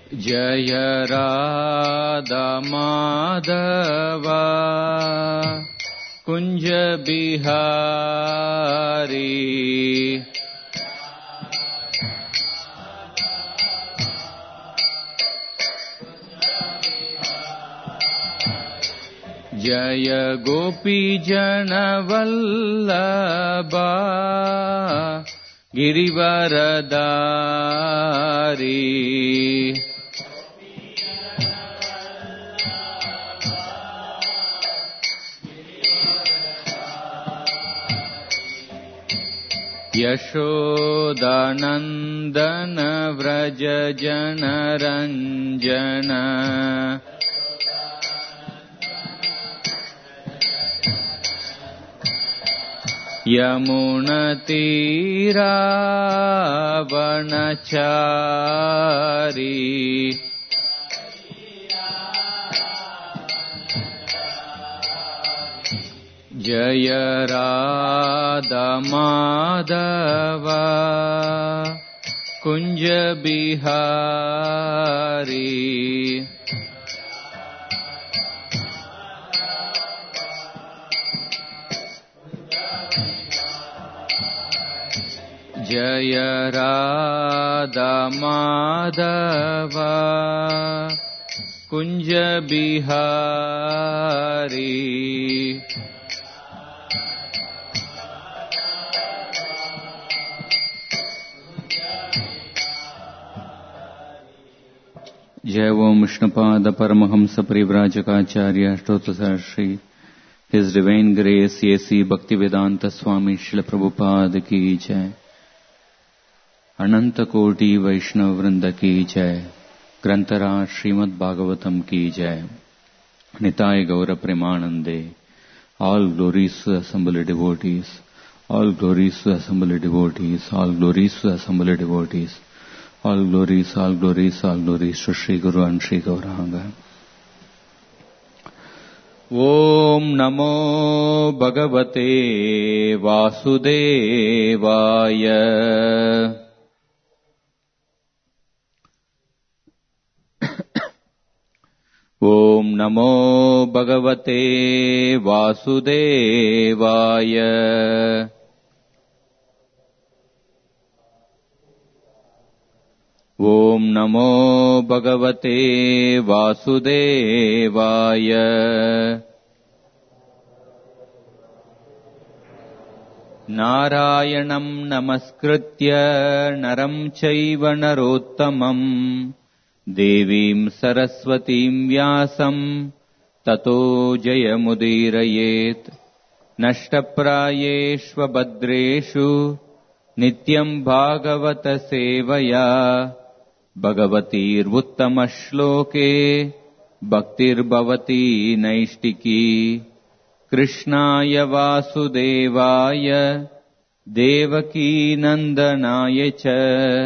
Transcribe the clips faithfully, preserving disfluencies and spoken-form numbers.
जय राधा माधव कुंज बिहारी जय गोपी जन वल्लभा गिरिवरधारी यशोदानंदन व्रज जन रंजन यमुनतीरावनचारी जय राधा माधव कुंज बिहारी जय राधा माधव कुंज बिहारी जय ओम विष्णुपाद परमहंस परिव्राजकाचार्य अष्टोत्तर Shri his divine grace AC Bhaktivedanta Swami Srila Prabhupada की जय। अनंत कोटि वैष्णव वृंद की जय। ग्रंथराज श्रीमद् भागवतम की जय। निताय गौर प्रेमानंदे। All glories to the assembled devotees. All glories to the assembled devotees. All glories to the assembled devotees. All glories, all glories, all glories to Sri Guru and Sri Gauranga. Om Namo Bhagavate Vasudevaya. Om Namo Bhagavate Vasudevaya. Om Namo Bhagavate Vasudevaya. Narayanam Namaskritya Naram Chaiva Narottamam Devim Saraswatim Vyasam Tato Jayamudirayet. Nashtaprayeshva Badreshu Nityam Bhagavata Sevaya Bhagavatir Uttama-shloke Bhaktir Bhavati Naishtiki. Krishnaya Vasudevaya Devaki Nandanaya Cha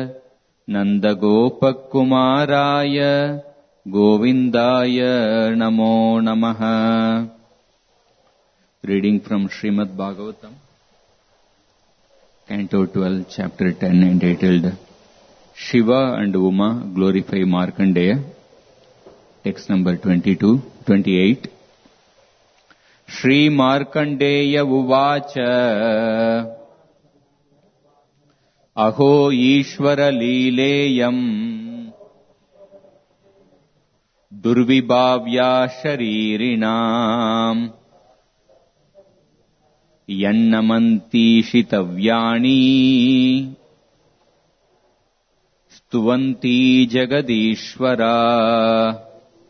Nandagopakumaraya Govindaya Namo Namaha. Reading from Srimad Bhagavatam, Canto twelve, Chapter ten, entitled Shiva and Uma Glorify Markandeya. Text number twenty-two, twenty-eight. Shri Markandeya Uvacha Aho Ishvara Lileyam Durvibhavya Sharirinam Yannamanti Shitavyani Stuvanti Jagadishvara.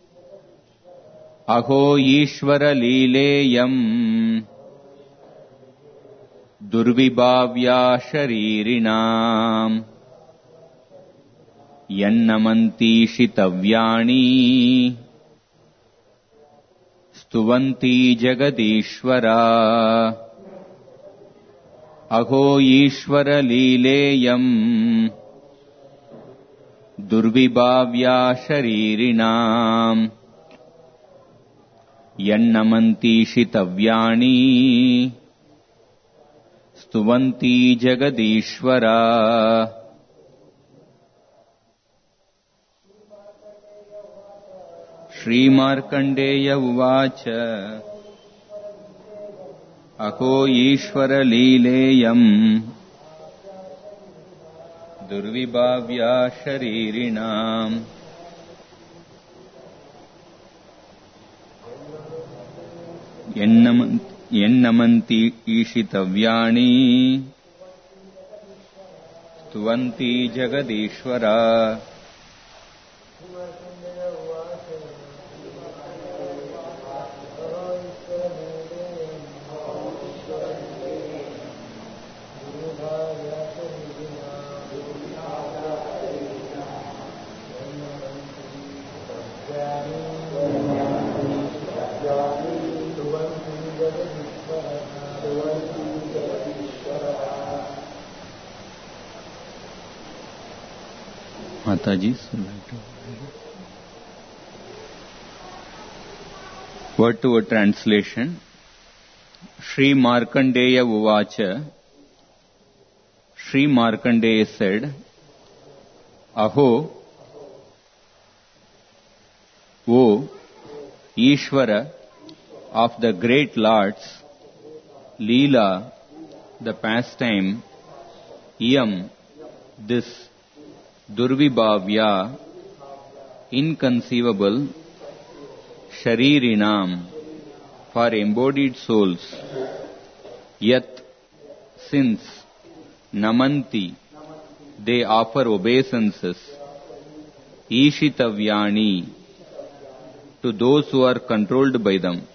Aho Ishvara Lileyam Durvibhavya Sharirinam Yannamanti Shitavyani Stuvanti Jagadishvara. Aho Ishvara Lileyam Durvibhavya Sharirinam Yannamanti Shitavyani Stuvanti Jagadishvara. Shri Markandeya Uvacha Ako Ishvara Leelayam Durvibhavya Sharirinam Yennamanti Ishitavyani Tuvanti Jagadishvara Mataji, word to word translation. Shri Markandeya Uvacha, Shri Markandeya said, Aho, O Ishvara of the great lords, Leela, the pastime, Iyam, this Durvibhavya, inconceivable, Sharirinam, for embodied souls, Yat, since, Namanti, they offer obeisances, Ishitavyani, to those who are controlled by them,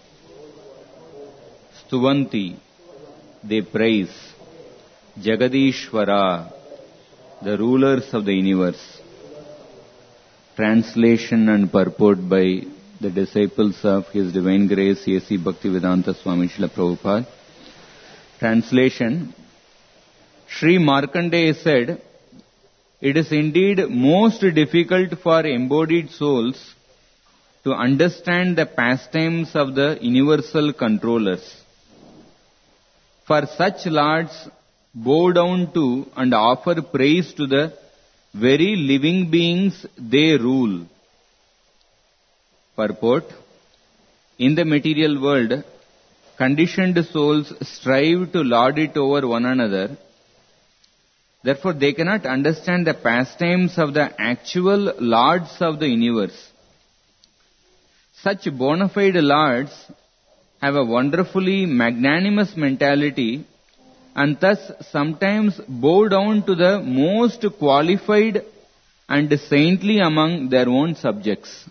Stuvanti, they praise, Jagadishvara, the rulers of the universe. Translation and purport by the disciples of His Divine Grace A C Bhaktivedanta Swami Srila Prabhupada. Translation. Sri Markandeya said, it is indeed most difficult for embodied souls to understand the pastimes of the universal controllers. For such lords, bow down to and offer praise to the very living beings they rule. Purport. In the material world, conditioned souls strive to lord it over one another. Therefore, they cannot understand the pastimes of the actual lords of the universe. Such bona fide lords have a wonderfully magnanimous mentality and thus sometimes bow down to the most qualified and saintly among their own subjects.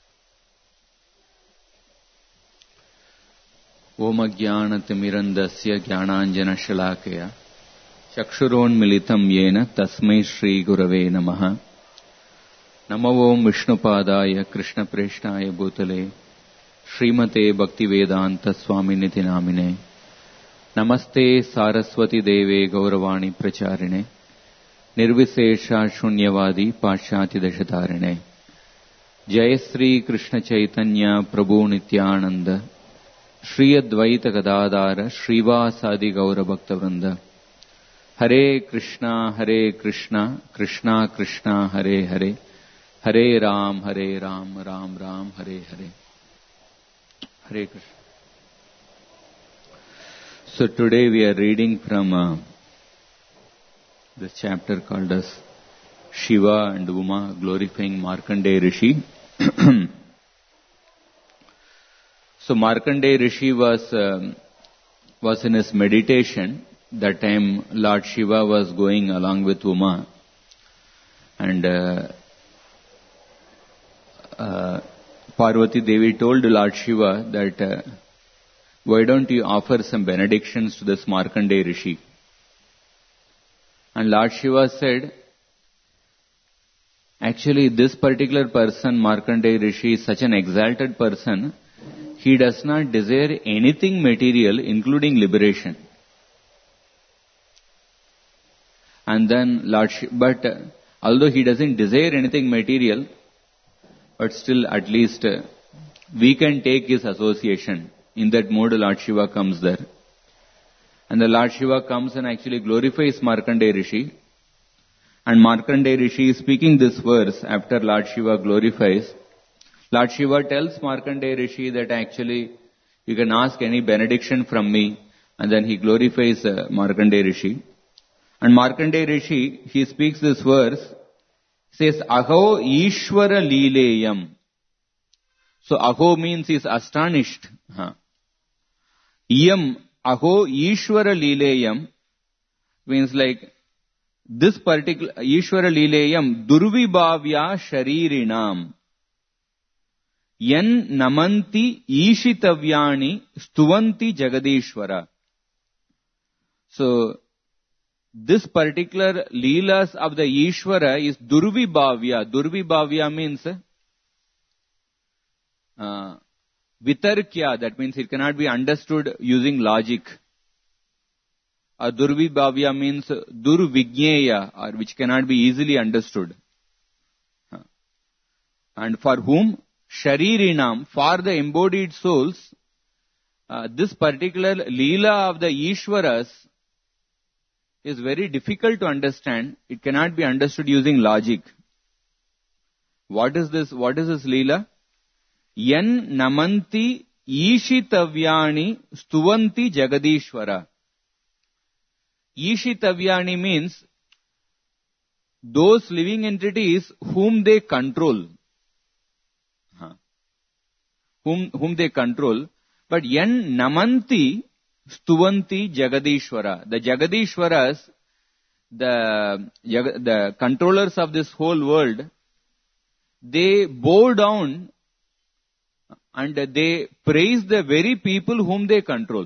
Om Ajnanatimirandasya Jnananjana Shalakaya Chakshuronmilitam Yena Tasmai Shri Gurave Namaha Namo Om Vishnupadaya Krishna Preshnaya Bhutale Srimate Bhaktivedanta Swaminiti Namine Namaste Saraswati Deve Gauravani Pracharine Nirvisesha Shunyavadi Pashati Dashatarine Jai Sri Krishna Chaitanya Prabhu Nityananda Shri Advaita Gadadara Shrivasadi Gaura Bhakta Vrinda Hare Krishna Hare Krishna Krishna Krishna Hare Hare Hare Ram Hare Ram Ram Ram Hare Hare Hare Krishna. So today we are reading from uh, this chapter called as Shiva and Uma glorifying Markandeya Rishi. So Markandeya Rishi was um, was in his meditation. That time Lord Shiva was going along with Uma, and uh, uh, Parvati Devi told Lord Shiva that uh, why don't you offer some benedictions to this Markandeya Rishi? And Lord Shiva said, actually this particular person, Markandeya Rishi, is such an exalted person, he does not desire anything material, including liberation. And then Lord Shiva, but uh, although he doesn't desire anything material, but still at least uh, we can take his association. In that mode, Lord Shiva comes there. And the Lord Shiva comes and actually glorifies Markandeya Rishi. And Markandeya Rishi is speaking this verse after Lord Shiva glorifies. Lord Shiva tells Markandeya Rishi that actually you can ask any benediction from me, and then he glorifies uh, Markandeya Rishi. And Markandeya Rishi, he speaks this verse, says, Aho Ishvara Leelayam. So Aho means he is astonished. Huh. Iyam, Aho Ishvara Leelayam means like this particular Ishvara Leelayam Durvibhavya Sharirinam Yan Namanti Ishitavyani Stuvanti Jagadishvara. So this particular Leelas of the Ishvara is Durvibhavya. Durvibhavya means uh, Vitarkya, that means it cannot be understood using logic. Or Durvibhavya means Durvigneya, or which cannot be easily understood. And for whom? Sharirinam, for the embodied souls, uh, this particular Leela of the Ishwaras is very difficult to understand. It cannot be understood using logic. What is this? What is this Leela? Yan namanti ishitavyani stuvanti jagadishvara. Ishitavyani means those living entities whom they control. Huh. Whom, whom they control. But yan namanti stuvanti jagadishvara. The jagadishvaras, the, the controllers of this whole world, they bow down and they praise the very people whom they control.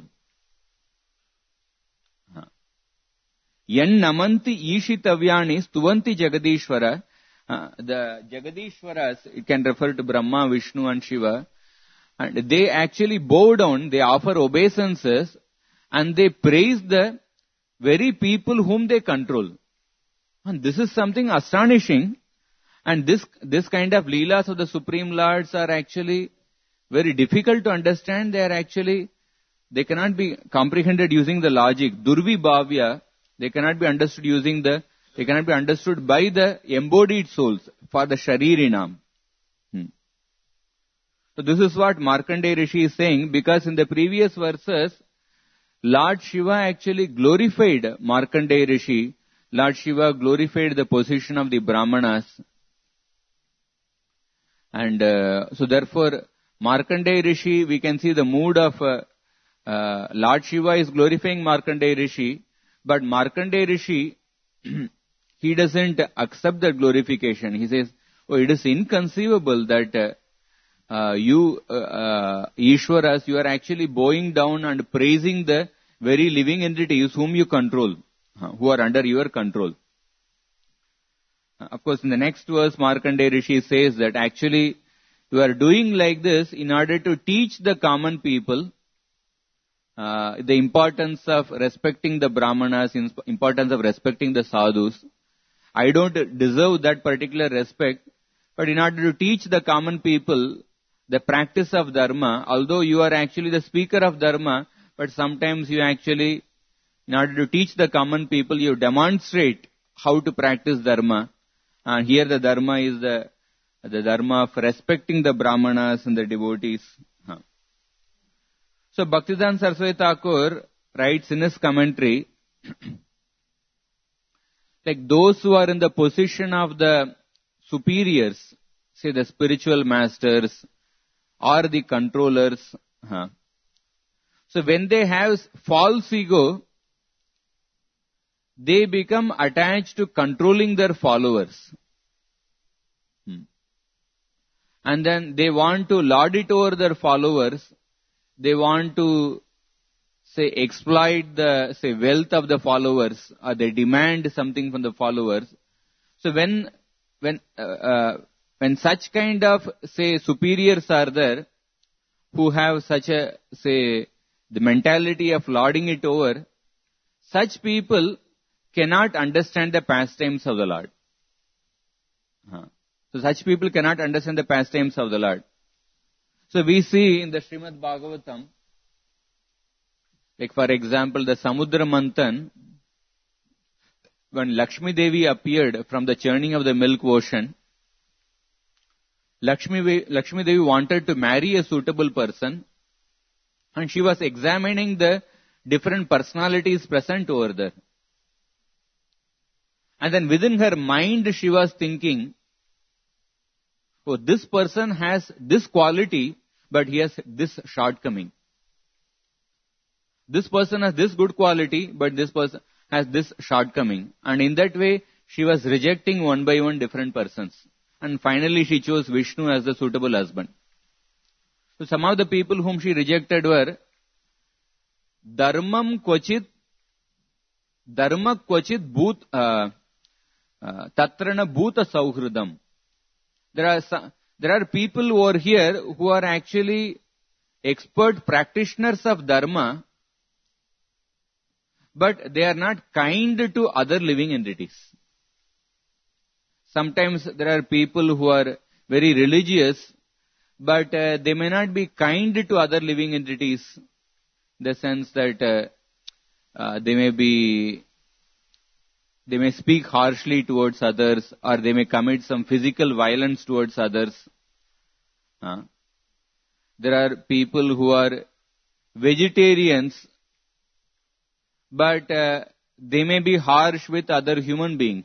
Yan namanti ishitavyani stuvanti jagadishvara. Uh, the Jagadishwaras, it can refer to Brahma, Vishnu and Shiva. And they actually bow down, they offer obeisances, and they praise the very people whom they control. And this is something astonishing. And this, this kind of Leelas of the Supreme Lords are actually very difficult to understand. They are actually, they cannot be comprehended using the logic. Durvibhavya, they cannot be understood using the, they cannot be understood by the embodied souls for the Sharirinam. Hmm. So this is what Markandeya Rishi is saying, because in the previous verses, Lord Shiva actually glorified Markandeya Rishi. Lord Shiva glorified the position of the Brahmanas. And uh, so therefore, Markandeya Rishi, we can see the mood of uh, uh, Lord Shiva is glorifying Markandeya Rishi, but Markandeya Rishi, he doesn't accept that glorification. He says, oh, it is inconceivable that uh, uh, you, uh, uh, Ishwaras, you are actually bowing down and praising the very living entities whom you control, uh, who are under your control. Uh, of course, in the next verse, Markandeya Rishi says that actually you are doing like this in order to teach the common people uh, the importance of respecting the Brahmanas, importance of respecting the sadhus. I don't deserve that particular respect, but in order to teach the common people the practice of dharma, although you are actually the speaker of dharma, but sometimes you actually, in order to teach the common people, you demonstrate how to practice dharma. And here the dharma is the, the dharma of respecting the Brahmanas and the devotees. Huh. So Bhaktivedanta Saraswati Thakur writes in his commentary, like those who are in the position of the superiors, say the spiritual masters or the controllers. Huh. So when they have false ego, they become attached to controlling their followers. Hmm. And then they want to lord it over their followers. They want to, say, exploit the, say, wealth of the followers, or they demand something from the followers. So when, when, uh, uh, when such kind of, say, superiors are there, who have such a, say, the mentality of lording it over, such people cannot understand the pastimes of the Lord. Huh. So such people cannot understand the pastimes of the Lord. So we see in the Srimad Bhagavatam, like for example, the Samudra Manthan, when Lakshmi Devi appeared from the churning of the milk ocean, Lakshmi, Lakshmi Devi wanted to marry a suitable person, and she was examining the different personalities present over there. And then within her mind she was thinking, oh, this person has this quality, but he has this shortcoming. This person has this good quality, but this person has this shortcoming. And in that way, she was rejecting one by one different persons. And finally she chose Vishnu as the suitable husband. So some of the people whom she rejected were Dharmam Kvachit, Dharma Kvachit Bhut, uh, uh, Tatrana Bhuta Sauhridam. There are some, there are people over here who are actually expert practitioners of Dharma, but they are not kind to other living entities. Sometimes there are people who are very religious, but uh, they may not be kind to other living entities, in the sense that uh, uh, they may be, they may speak harshly towards others, or they may commit some physical violence towards others. Uh, there are people who are vegetarians, but uh, they may be harsh with other human beings.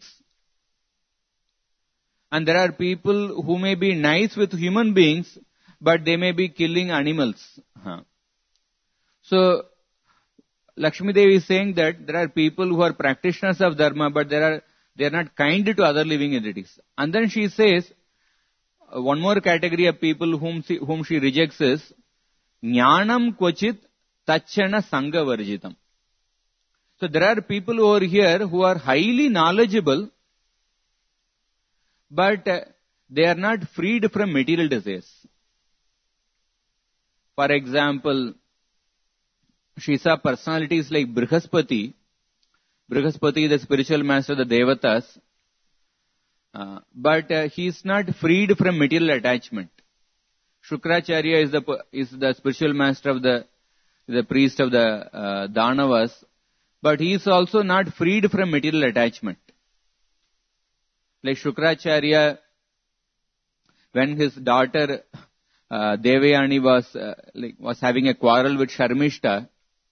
And there are people who may be nice with human beings, but they may be killing animals. Huh. So, Lakshmi Devi is saying that there are people who are practitioners of Dharma, but there are, they are not kind to other living entities. And then she says, uh, one more category of people whom she, whom she rejects is, Jnanam Kvachit Tachana Sangha Varjitam. So there are people over here who are highly knowledgeable, but uh, they are not freed from material desires. For example, she saw personalities like Brihaspati. Brihaspati is the spiritual master of the Devatas, uh, but uh, he is not freed from material attachment. Shukracharya is the is the spiritual master of the the priest of the uh, Danavas, but he is also not freed from material attachment. Like Shukracharya, when his daughter uh, Devayani was uh, like was having a quarrel with Sharmishta,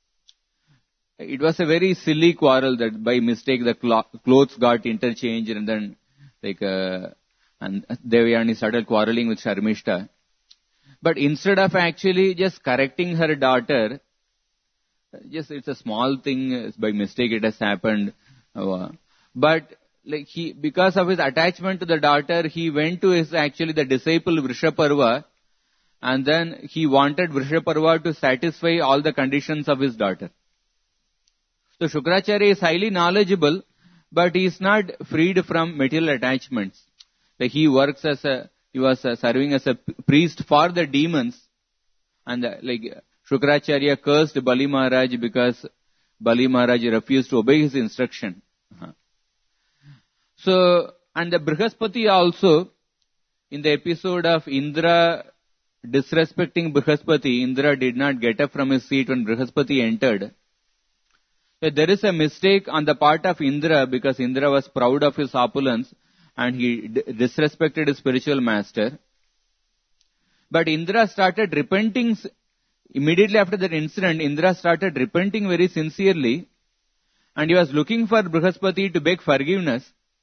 it was a very silly quarrel that by mistake the clo- clothes got interchanged, and then like uh, and Devayani started quarreling with Sharmishta. But instead of actually just correcting her daughter, just it's a small thing, by mistake it has happened, uh, but like he, because of his attachment to the daughter, he went to his actually the disciple Vrishaparva, and then he wanted Vrishaparva to satisfy all the conditions of his daughter. So Shukracharya is highly knowledgeable, but he is not freed from material attachments. Like he works as a, he was uh, serving as a priest for the demons, and uh, like Shukracharya cursed Bali Maharaj because Bali Maharaj refused to obey his instruction. Uh-huh. So, and the Brihaspati also, in the episode of Indra disrespecting Brihaspati, Indra did not get up from his seat when Brihaspati entered. So there is a mistake on the part of Indra, because Indra was proud of his opulence and he d- disrespected his spiritual master. But Indra started repenting, immediately after that incident, Indra started repenting very sincerely, and he was looking for Brihaspati to beg forgiveness.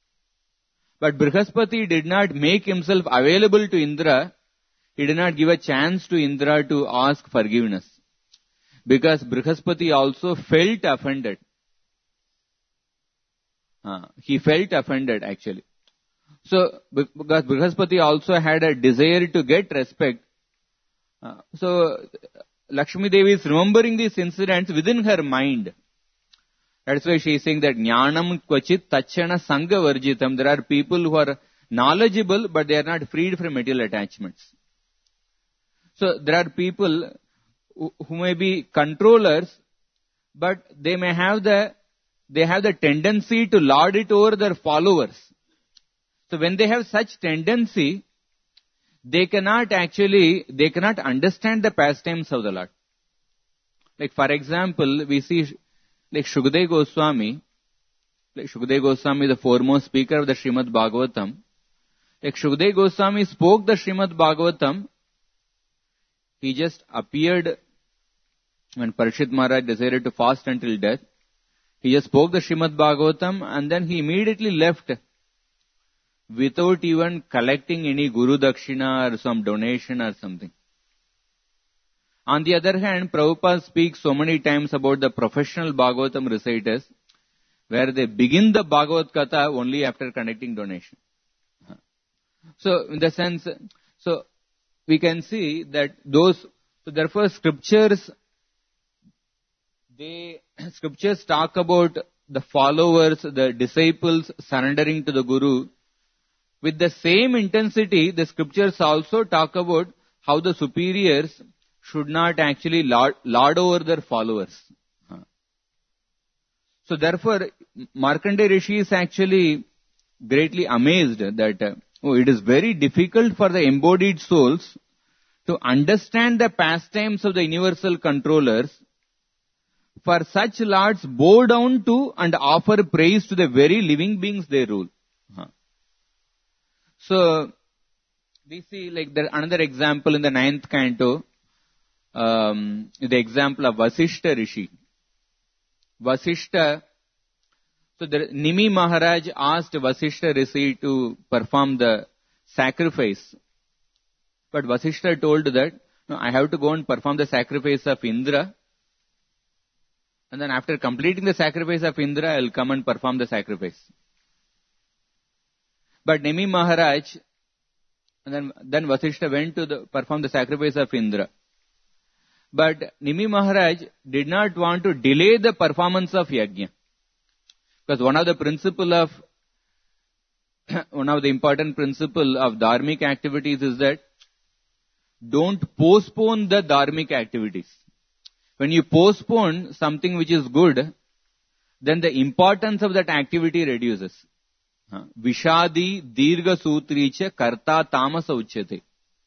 But Brihaspati did not make himself available to Indra. He did not give a chance to Indra to ask forgiveness, because Brihaspati also felt offended. Uh, he felt offended actually. So, because Brihaspati also had a desire to get respect. Uh, so, Lakshmi Devi is remembering these incidents within her mind. That's why she is saying that Jnanam Kvachit Tachana Sangha Varjitam. There are people who are knowledgeable, but they are not freed from material attachments. So, there are people who, who may be controllers, but they may have the, they have the tendency to lord it over their followers. So, when they have such tendency, they cannot actually, they cannot understand the pastimes of the Lord. Like for example, we see like Shukadeva Goswami, like Shukdev Goswami, the foremost speaker of the Srimad Bhagavatam, like Shukdev Goswami spoke the Srimad Bhagavatam, he just appeared when Parikshit Maharaj decided to fast until death. He just spoke the Srimad Bhagavatam and then he immediately left without even collecting any Guru Dakshina or some donation or something. On the other hand, Prabhupada speaks so many times about the professional Bhagavatam reciters, where they begin the Bhagavad Katha only after conducting donation. So, in the sense, so we can see that those, so therefore scriptures, they, scriptures talk about the followers, the disciples surrendering to the Guru. With the same intensity, the scriptures also talk about how the superiors should not actually lord, lord over their followers. So therefore, Markandeya Rishi is actually greatly amazed that uh, oh, it is very difficult for the embodied souls to understand the pastimes of the universal controllers. For such lords bow down to and offer praise to the very living beings they rule. Uh-huh. So, we see like there another example in the ninth canto, um, the example of Vasishta Rishi. Vasishta, so the Nimi Maharaj asked Vasishta Rishi to perform the sacrifice. But Vasishta told that, no, I have to go and perform the sacrifice of Indra. And then after completing the sacrifice of Indra, I will come and perform the sacrifice. But Nimi Maharaj, and then, then Vasishta went to the, perform the sacrifice of Indra. But Nimi Maharaj did not want to delay the performance of Yajna. Because one of the principle of, one of the important principle of dharmic activities is that don't postpone the dharmic activities. When you postpone something which is good, then the importance of that activity reduces. Vishadi dirgha sutricha karta tamasa uchyate.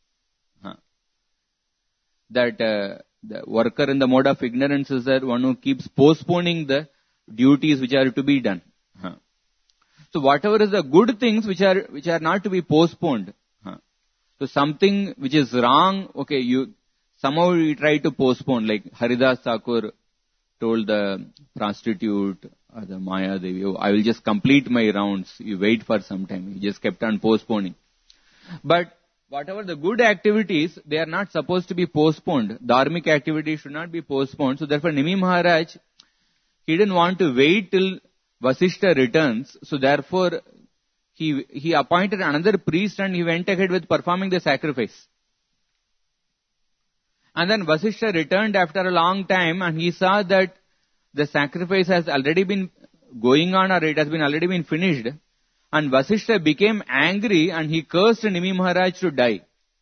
That uh, the worker in the mode of ignorance is that one who keeps postponing the duties which are to be done. So whatever is the good things which are which are not to be postponed. So something which is wrong, okay, you somehow you try to postpone, like Haridas Thakur told the prostitute or the Maya Devi, oh, I will just complete my rounds. You wait for some time. He just kept on postponing. But whatever the good activities, they are not supposed to be postponed. Dharmic activities should not be postponed. So therefore Nimi Maharaj, he didn't want to wait till Vasishta returns. So therefore he he appointed another priest and he went ahead with performing the sacrifice. And then Vasishta returned after a long time and he saw that the sacrifice has already been going on or it has been already been finished. And Vasishta became angry and he cursed Nimi Maharaj to die.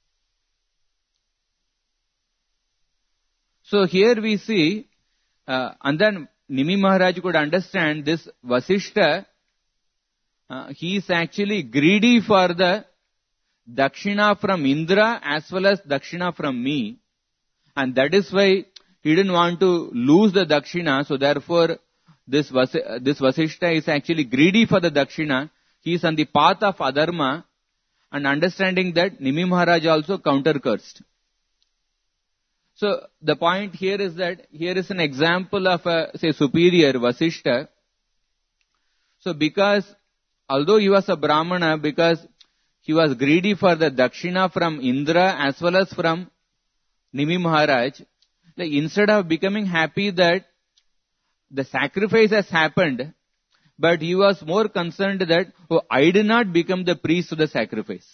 So here we see, uh, and then Nimi Maharaj could understand this Vasishta, uh, he is actually greedy for the Dakshina from Indra as well as Dakshina from me. And that is why he didn't want to lose the Dakshina. So therefore, this, Vas- this Vasishta is actually greedy for the Dakshina. He is on the path of adharma and understanding that Nimi Maharaj also counter-cursed. So the point here is that here is an example of a, say, superior, Vasishta. So because, although he was a Brahmana, because he was greedy for the Dakshina from Indra as well as from Nimi Maharaj, like instead of becoming happy that the sacrifice has happened, but he was more concerned that, oh, I did not become the priest of the sacrifice.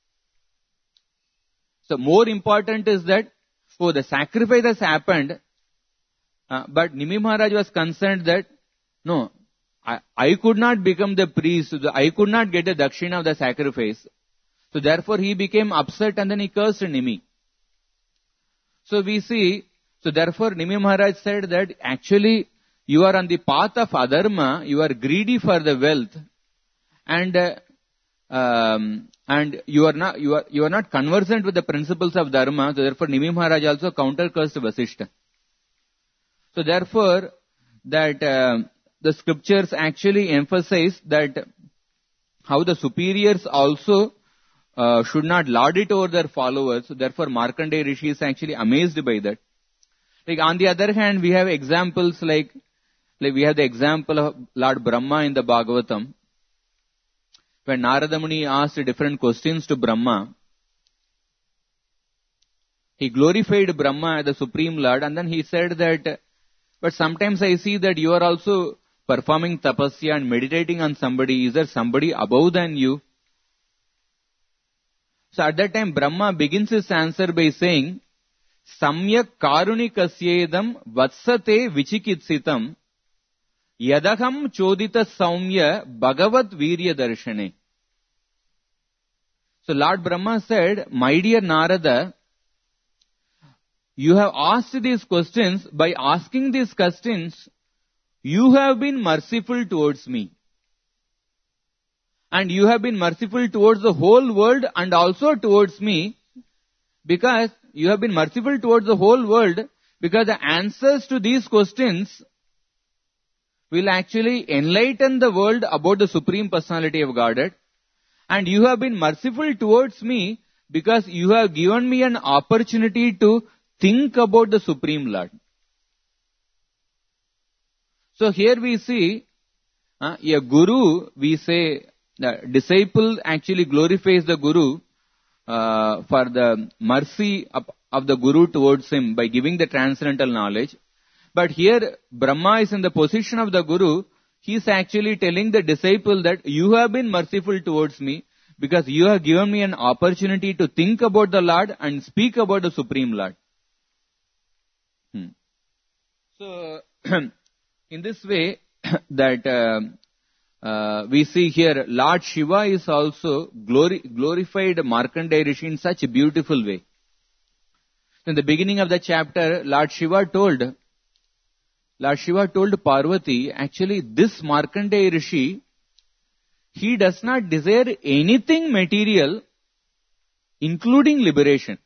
So more important is that, oh, the sacrifice has happened, uh, but Nimi Maharaj was concerned that, no, I, I could not become the priest, I could not get the dakshina of the sacrifice. So therefore he became upset and then he cursed Nimi. So we see, so therefore Nimi Maharaj said that actually you are on the path of adharma, you are greedy for the wealth, and uh, um, and you are not you are you are not conversant with the principles of dharma. So therefore Nimi Maharaj also counter cursed Vasishta. So therefore that uh, the scriptures actually emphasize that how the superiors also uh, should not lord it over their followers. So therefore, Markandeya Rishi is actually amazed by that. Like on the other hand, we have examples like, like we have the example of Lord Brahma in the Bhagavatam. When Narada Muni asked different questions to Brahma, he glorified Brahma as the Supreme Lord, and then he said that, but sometimes I see that you are also performing tapasya and meditating on somebody. Is there somebody above than you? So at that time, Brahma begins his answer by saying, Samyak karunikasyedam vatsate vichikitsitam yadaham chodita saumya bhagavat virya darshane. So Lord Brahma said, my dear Narada, you have asked these questions. By asking these questions, you have been merciful towards me. And you have been merciful towards the whole world and also towards me, because you have been merciful towards the whole world because the answers to these questions will actually enlighten the world about the Supreme Personality of Godhead. And you have been merciful towards me because you have given me an opportunity to think about the Supreme Lord. So here we see uh, a guru, we say the disciple actually glorifies the guru uh, for the mercy of, of the guru towards him by giving the transcendental knowledge. But here Brahma is in the position of the guru. He is actually telling the disciple that you have been merciful towards me because you have given me an opportunity to think about the Lord and speak about the Supreme Lord. Hmm. So, in this way, that uh, uh, we see here, Lord Shiva is also glori- glorified Markandeya Rishi in such a beautiful way. In the beginning of the chapter, Lord Shiva told, Lord Shiva told Parvati, actually this Markandeya Rishi, he does not desire anything material, including liberation.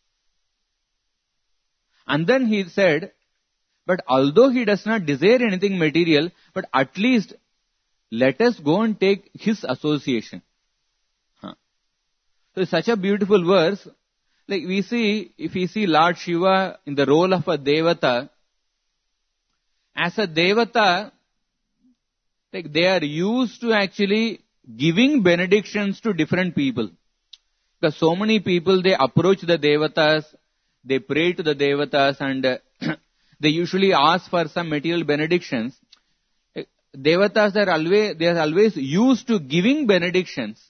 And then he said, but although he does not desire anything material, but at least let us go and take his association. Huh. So it's such a beautiful verse. Like we see, if we see Lord Shiva in the role of a Devata, as a Devata, like they are used to actually giving benedictions to different people. Because so many people, they approach the Devatas, they pray to the Devatas, and uh, they usually ask for some material benedictions. Devatas are always, they are always used to giving benedictions.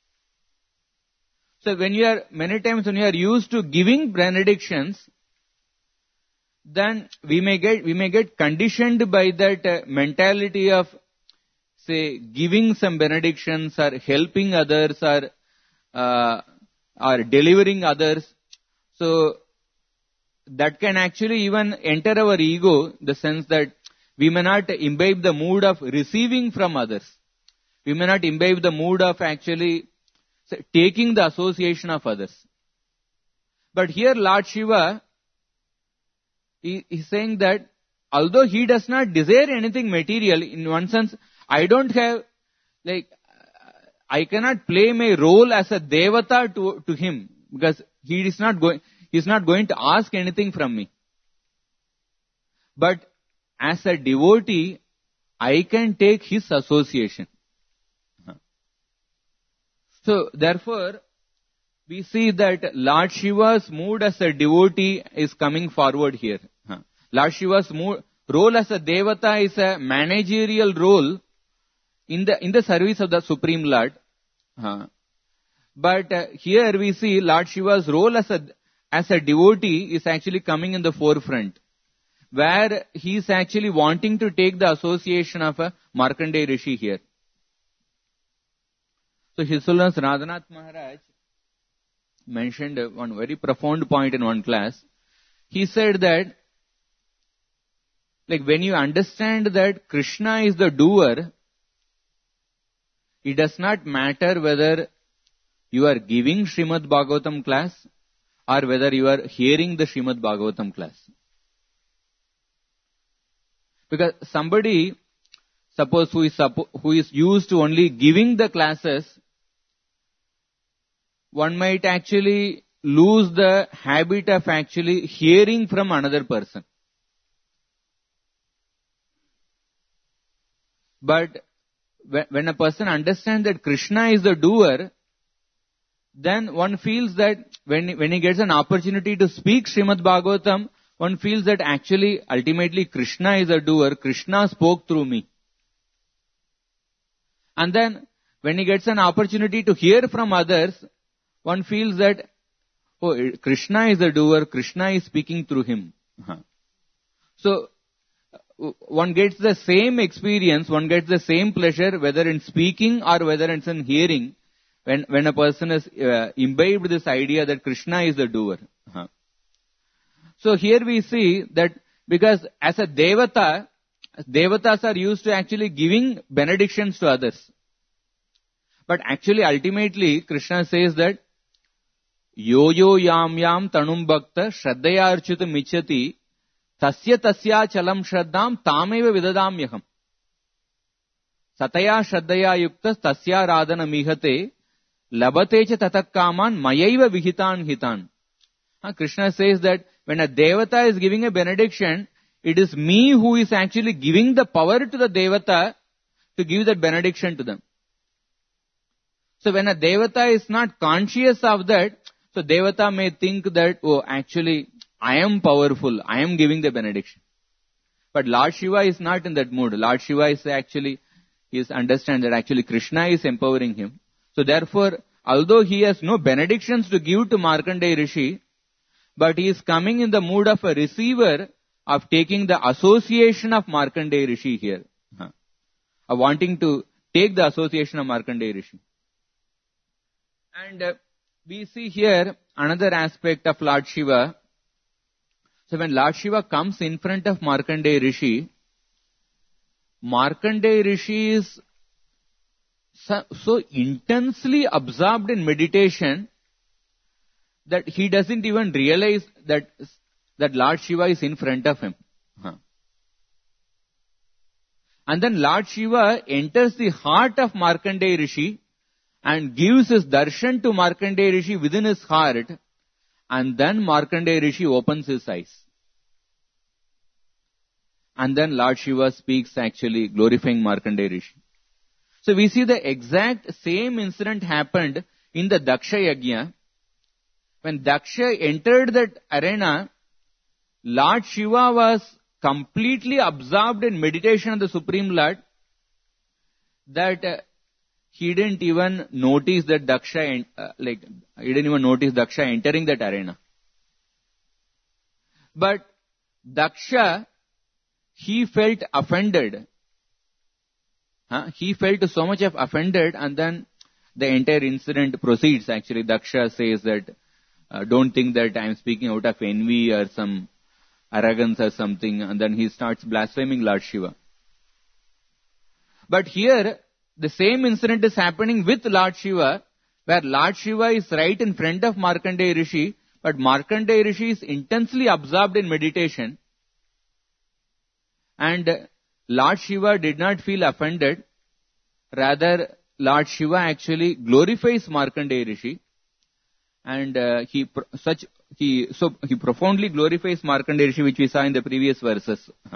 So when you are, many times when you are used to giving benedictions, then we may get, we may get conditioned by that uh, mentality of, say, giving some benedictions or helping others or, uh, or delivering others. So, that can actually even enter our ego, the sense that we may not imbibe the mood of receiving from others. We may not imbibe the mood of actually say, taking the association of others. But here Lord Shiva, he is saying that although he does not desire anything material, in one sense, I don't have, like, I cannot play my role as a Devata to, to him, because he is not going, he is not going to ask anything from me. But as a devotee, I can take his association. So therefore, we see that Lord Shiva's mood as a devotee is coming forward here. Lord Shiva's mood, role as a Devata is a managerial role in the in the service of the Supreme Lord. But uh, here we see Lord Shiva's role as a as a devotee is actually coming in the forefront, where he is actually wanting to take the association of a Markandeya Rishi here. So His Holiness Radhanath Maharaj mentioned one very profound point in one class. He said that, like, when you understand that Krishna is the doer, it does not matter whether you are giving Srimad Bhagavatam class or whether you are hearing the Srimad Bhagavatam class. Because somebody, suppose who is, suppo- who is used to only giving the classes, one might actually lose the habit of actually hearing from another person. But when a person understands that Krishna is the doer, then one feels that when, when he gets an opportunity to speak Srimad Bhagavatam, one feels that actually, ultimately, Krishna is a doer. Krishna spoke through me. And then, when he gets an opportunity to hear from others, one feels that, oh, Krishna is the doer. Krishna is speaking through him. Uh-huh. So, one gets the same experience, one gets the same pleasure, whether in speaking or whether it's in hearing, when, when a person is uh, imbibed this idea that Krishna is the doer. Uh-huh. So here we see that because as a Devata, Devatas are used to actually giving benedictions to others. But actually ultimately Krishna says that Yo yo yam yam tanum bhakta shraddhaya archutam ichchati tasya tasya chalam shraddham tameva vidadamyaham. Sataya shraddhaya yuktas tasya radhana mihate labate cha tatakkaman mayaiva vihitan hitan. Krishna says that when a Devata is giving a benediction, it is me who is actually giving the power to the Devata to give that benediction to them. So when a Devata is not conscious of that, so Devata may think that, oh, actually, I am powerful, I am giving the benediction. But Lord Shiva is not in that mood. Lord Shiva is actually, he is understand that actually Krishna is empowering him. So therefore, although he has no benedictions to give to Markandeya Rishi, but he is coming in the mood of a receiver of taking the association of Markandeya Rishi here. Huh. Of wanting to take the association of Markandeya Rishi. And uh, we see here another aspect of Lord Shiva. So when Lord Shiva comes in front of Markandeya Rishi, Markandeya Rishi is so, so intensely absorbed in meditation that he doesn't even realize that, that Lord Shiva is in front of him. Huh. And then Lord Shiva enters the heart of Markandeya Rishi and gives his darshan to Markandeya Rishi within his heart, and then Markandeya Rishi opens his eyes. And then Lord Shiva speaks actually glorifying Markandeya Rishi. So we see the exact same incident happened in the Daksha Yajna. When Daksha entered that arena, Lord Shiva was completely absorbed in meditation of the Supreme Lord, that uh, he didn't even notice that Daksha, uh, like, he didn't even notice Daksha entering that arena. But Daksha, he felt offended. Huh? He felt so much of offended, and then the entire incident proceeds. Actually, Daksha says that, uh, don't think that I am speaking out of envy or some arrogance or something, and then he starts blaspheming Lord Shiva. But here, the same incident is happening with Lord Shiva, where Lord Shiva is right in front of Markandeya Rishi, but Markandeya Rishi is intensely absorbed in meditation, and Lord Shiva did not feel offended. Rather, Lord Shiva actually glorifies Markandeya Rishi, and uh, he such he so he profoundly glorifies Markandeya Rishi, which we saw in the previous verses.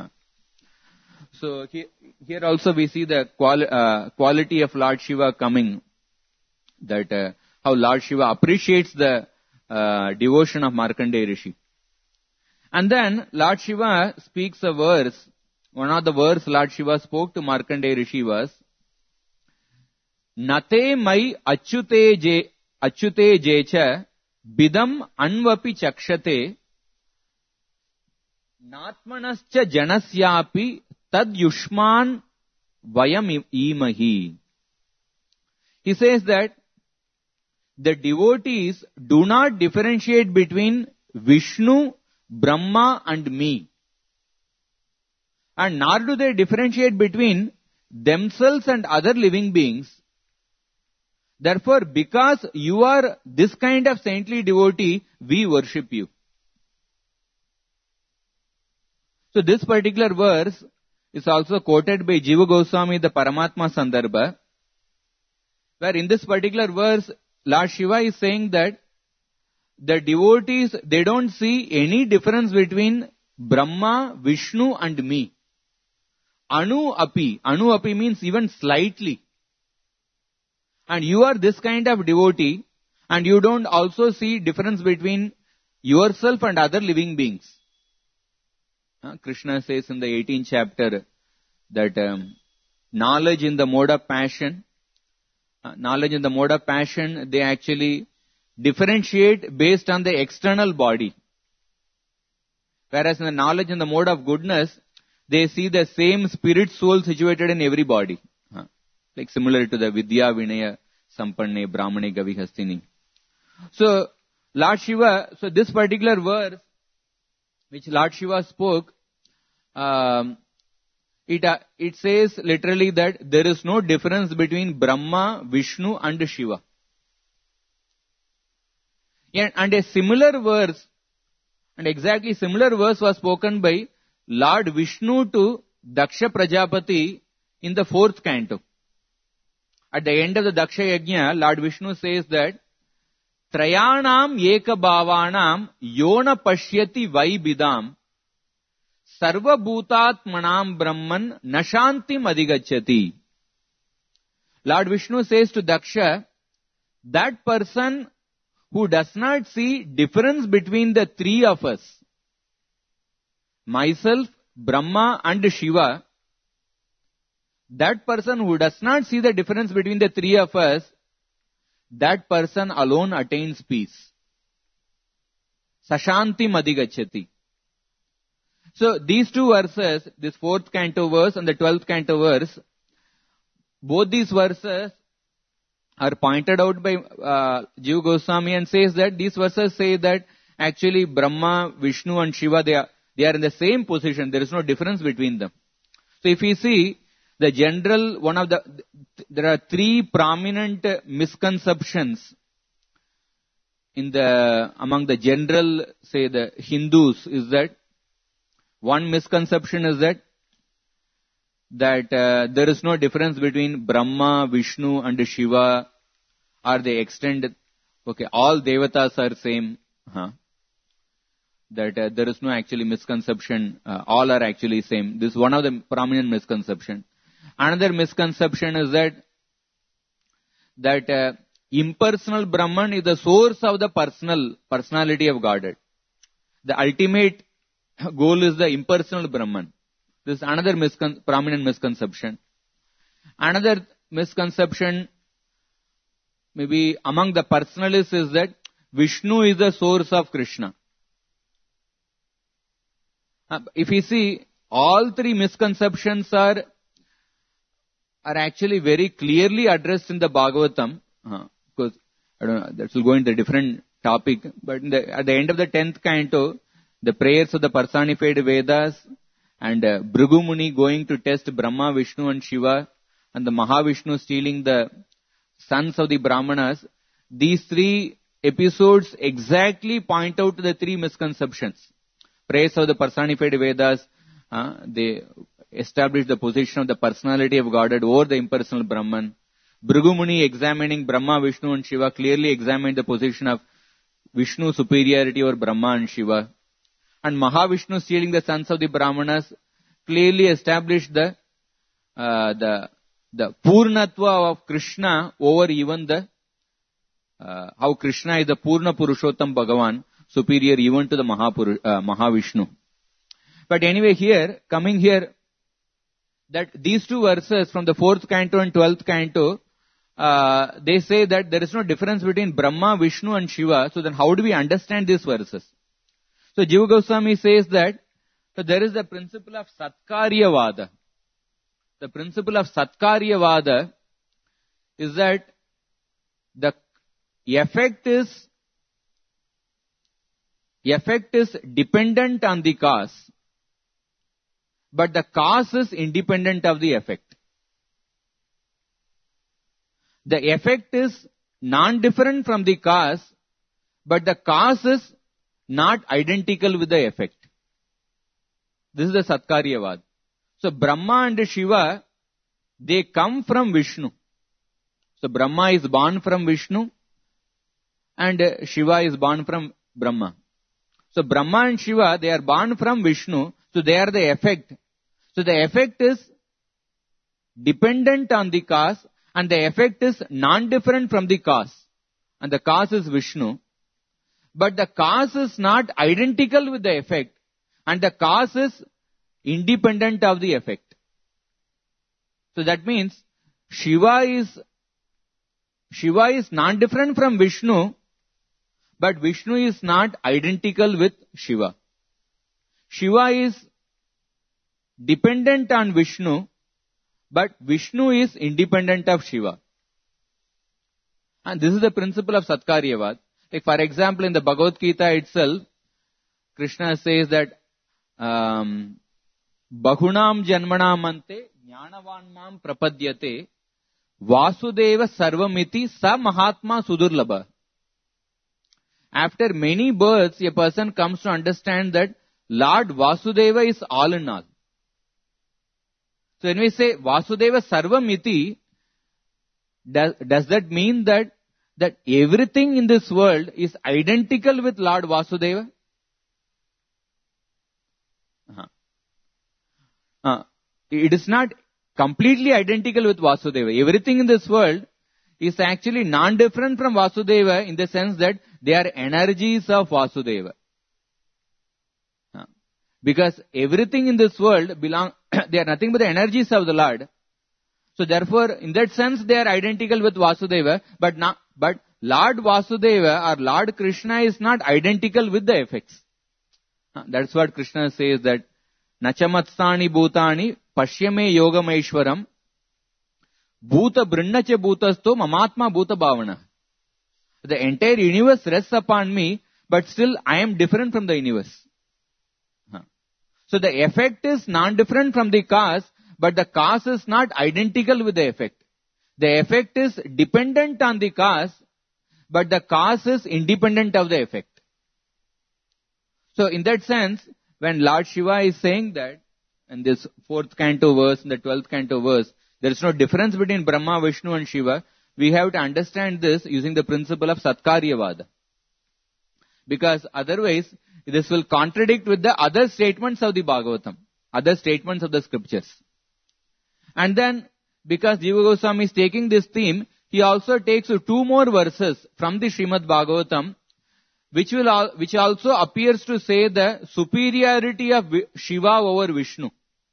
So he, here also we see the quali, uh, quality of Lord Shiva coming, that uh, how Lord Shiva appreciates the uh, devotion of Markandeya Rishi. And then Lord Shiva speaks a verse. One of the verse Lord Shiva spoke to Markandeya Rishi was, Nate mai achyute je achyute jecha bidam anvapi chakshate natmanascha janasyapi tad yushman vayam imahi. He says that the devotees do not differentiate between Vishnu, Brahma and me. And nor do they differentiate between themselves and other living beings. Therefore, because you are this kind of saintly devotee, we worship you. So this particular verse is also quoted by Jiva Goswami, the Paramatma Sandarbha, where in this particular verse, Lord Shiva is saying that the devotees, they don't see any difference between Brahma, Vishnu and me. Anu api. Anu api means even slightly. And you are this kind of devotee, and you don't also see difference between yourself and other living beings. Uh, Krishna says in the eighteenth chapter that um, knowledge in the mode of passion, uh, knowledge in the mode of passion, they actually differentiate based on the external body. Whereas in the knowledge in the mode of goodness, they see the same spirit soul situated in every body. Uh, like similar to the Vidya Vinaya Sampanne Brahmane Gavi Hastini. So, Lord Shiva, so this particular verse, which Lord Shiva spoke, um, it, uh, it says literally that there is no difference between Brahma, Vishnu and Shiva. And, and a similar verse, and exactly similar verse was spoken by Lord Vishnu to Daksha Prajapati in the fourth canto. At the end of the Daksha Yajna, Lord Vishnu says that Trayanam Eka Bhavanam Yona Pashyati Vaibidam Sarva Bhutatmanam Brahman Nashantim Adigachati. Lord Vishnu says to Daksha, that person who does not see difference between the three of us, myself, Brahma and Shiva, that person who does not see the difference between the three of us, that person alone attains peace. Sashanti Madigachati. So these two verses, this fourth canto verse and the twelfth canto verse, both these verses are pointed out by uh, Jiva Goswami and says that these verses say that actually Brahma, Vishnu and Shiva, they are, they are in the same position. There is no difference between them. So if we see the general, one of the, there are three prominent misconceptions in the, among the general, say the Hindus, is that one misconception is that that uh, there is no difference between Brahma, Vishnu and Shiva, or they extend, okay, all devatas are same, huh? That uh, there is no actually misconception, uh, all are actually same. This is one of the prominent misconception. Another misconception is that that uh, impersonal Brahman is the source of the personal personality of Godhead. The ultimate goal is the impersonal Brahman. This is another miscon- prominent misconception. Another misconception, maybe among the personalists, is that Vishnu is the source of Krishna. Uh, if you see, all three misconceptions are are actually very clearly addressed in the Bhagavatam. Uh, because I don't know, that will go into a different topic. But in the, at the end of the tenth canto, the prayers of the personified Vedas, and uh, Bhrigu Muni going to test Brahma, Vishnu and Shiva, and the Mahavishnu stealing the sons of the Brahmanas, these three episodes exactly point out to the three misconceptions. Prayers of the personified Vedas, uh, they establish the position of the personality of Godhead over the impersonal Brahman. Bhrigu Muni examining Brahma, Vishnu and Shiva clearly examined the position of Vishnu's superiority over Brahma and Shiva. And Mahavishnu stealing the sons of the Brahmanas clearly established the uh, the the Purnatva of Krishna over even the uh, how Krishna is the Purna Purushottam Bhagavan, superior even to the Mahapuru, uh, Mahavishnu. But anyway, here coming here, that these two verses from the fourth canto and twelfth canto, uh, they say that there is no difference between Brahma, Vishnu and Shiva. So then, how do we understand these verses? So Jiva Goswami says that so there is the principle of Satkaryavada. The principle of Satkaryavada is that the effect is effect is dependent on the cause, but the cause is independent of the effect. The effect is non-different from the cause, but the cause is not identical with the effect. This is the Satkaryavad. So Brahma and Shiva, they come from Vishnu. So Brahma is born from Vishnu and Shiva is born from Brahma. So Brahma and Shiva, they are born from Vishnu, so they are the effect. So the effect is dependent on the cause and the effect is non-different from the cause. And the cause is Vishnu. But the cause is not identical with the effect and the cause is independent of the effect. So that means Shiva is Shiva is non-different from Vishnu, but Vishnu is not identical with Shiva. Shiva is dependent on Vishnu, but Vishnu is independent of Shiva. And this is the principle of Satkaryavad. Like for example, in the Bhagavad Gita itself, Krishna says that um, Bahunam janmanam ante jnanavan mam prapadyate Vasudeva sarvamiti sa mahatma sudurlabha. After many births, a person comes to understand that Lord Vasudeva is all in all. So when we say Vasudeva sarvamiti, does, does that mean that, that everything in this world is identical with Lord Vasudeva? Uh-huh. Uh, it is not completely identical with Vasudeva. Everything in this world is actually non-different from Vasudeva in the sense that they are energies of Vasudeva. Because everything in this world belong, they are nothing but the energies of the Lord. So therefore, in that sense, they are identical with Vasudeva, but not, but Lord Vasudeva or Lord Krishna is not identical with the effects. That's what Krishna says, that Nachamatsani bhutani pashyame yogamaishwaram bhuta brinnacha bhutasto mamatma bhuta bhavana. The entire universe rests upon me, but still I am different from the universe. So the effect is non-different from the cause, but the cause is not identical with the effect. The effect is dependent on the cause, but the cause is independent of the effect. So in that sense, when Lord Shiva is saying that, in this fourth canto verse, in the twelfth canto verse, there is no difference between Brahma, Vishnu and Shiva, we have to understand this using the principle of Satkaryavada. Because otherwise, this will contradict with the other statements of the Bhagavatam, other statements of the scriptures. And then, because Jiva Goswami is taking this theme, he also takes two more verses from the Srimad Bhagavatam, which will, which also appears to say the superiority of Shiva over Vishnu.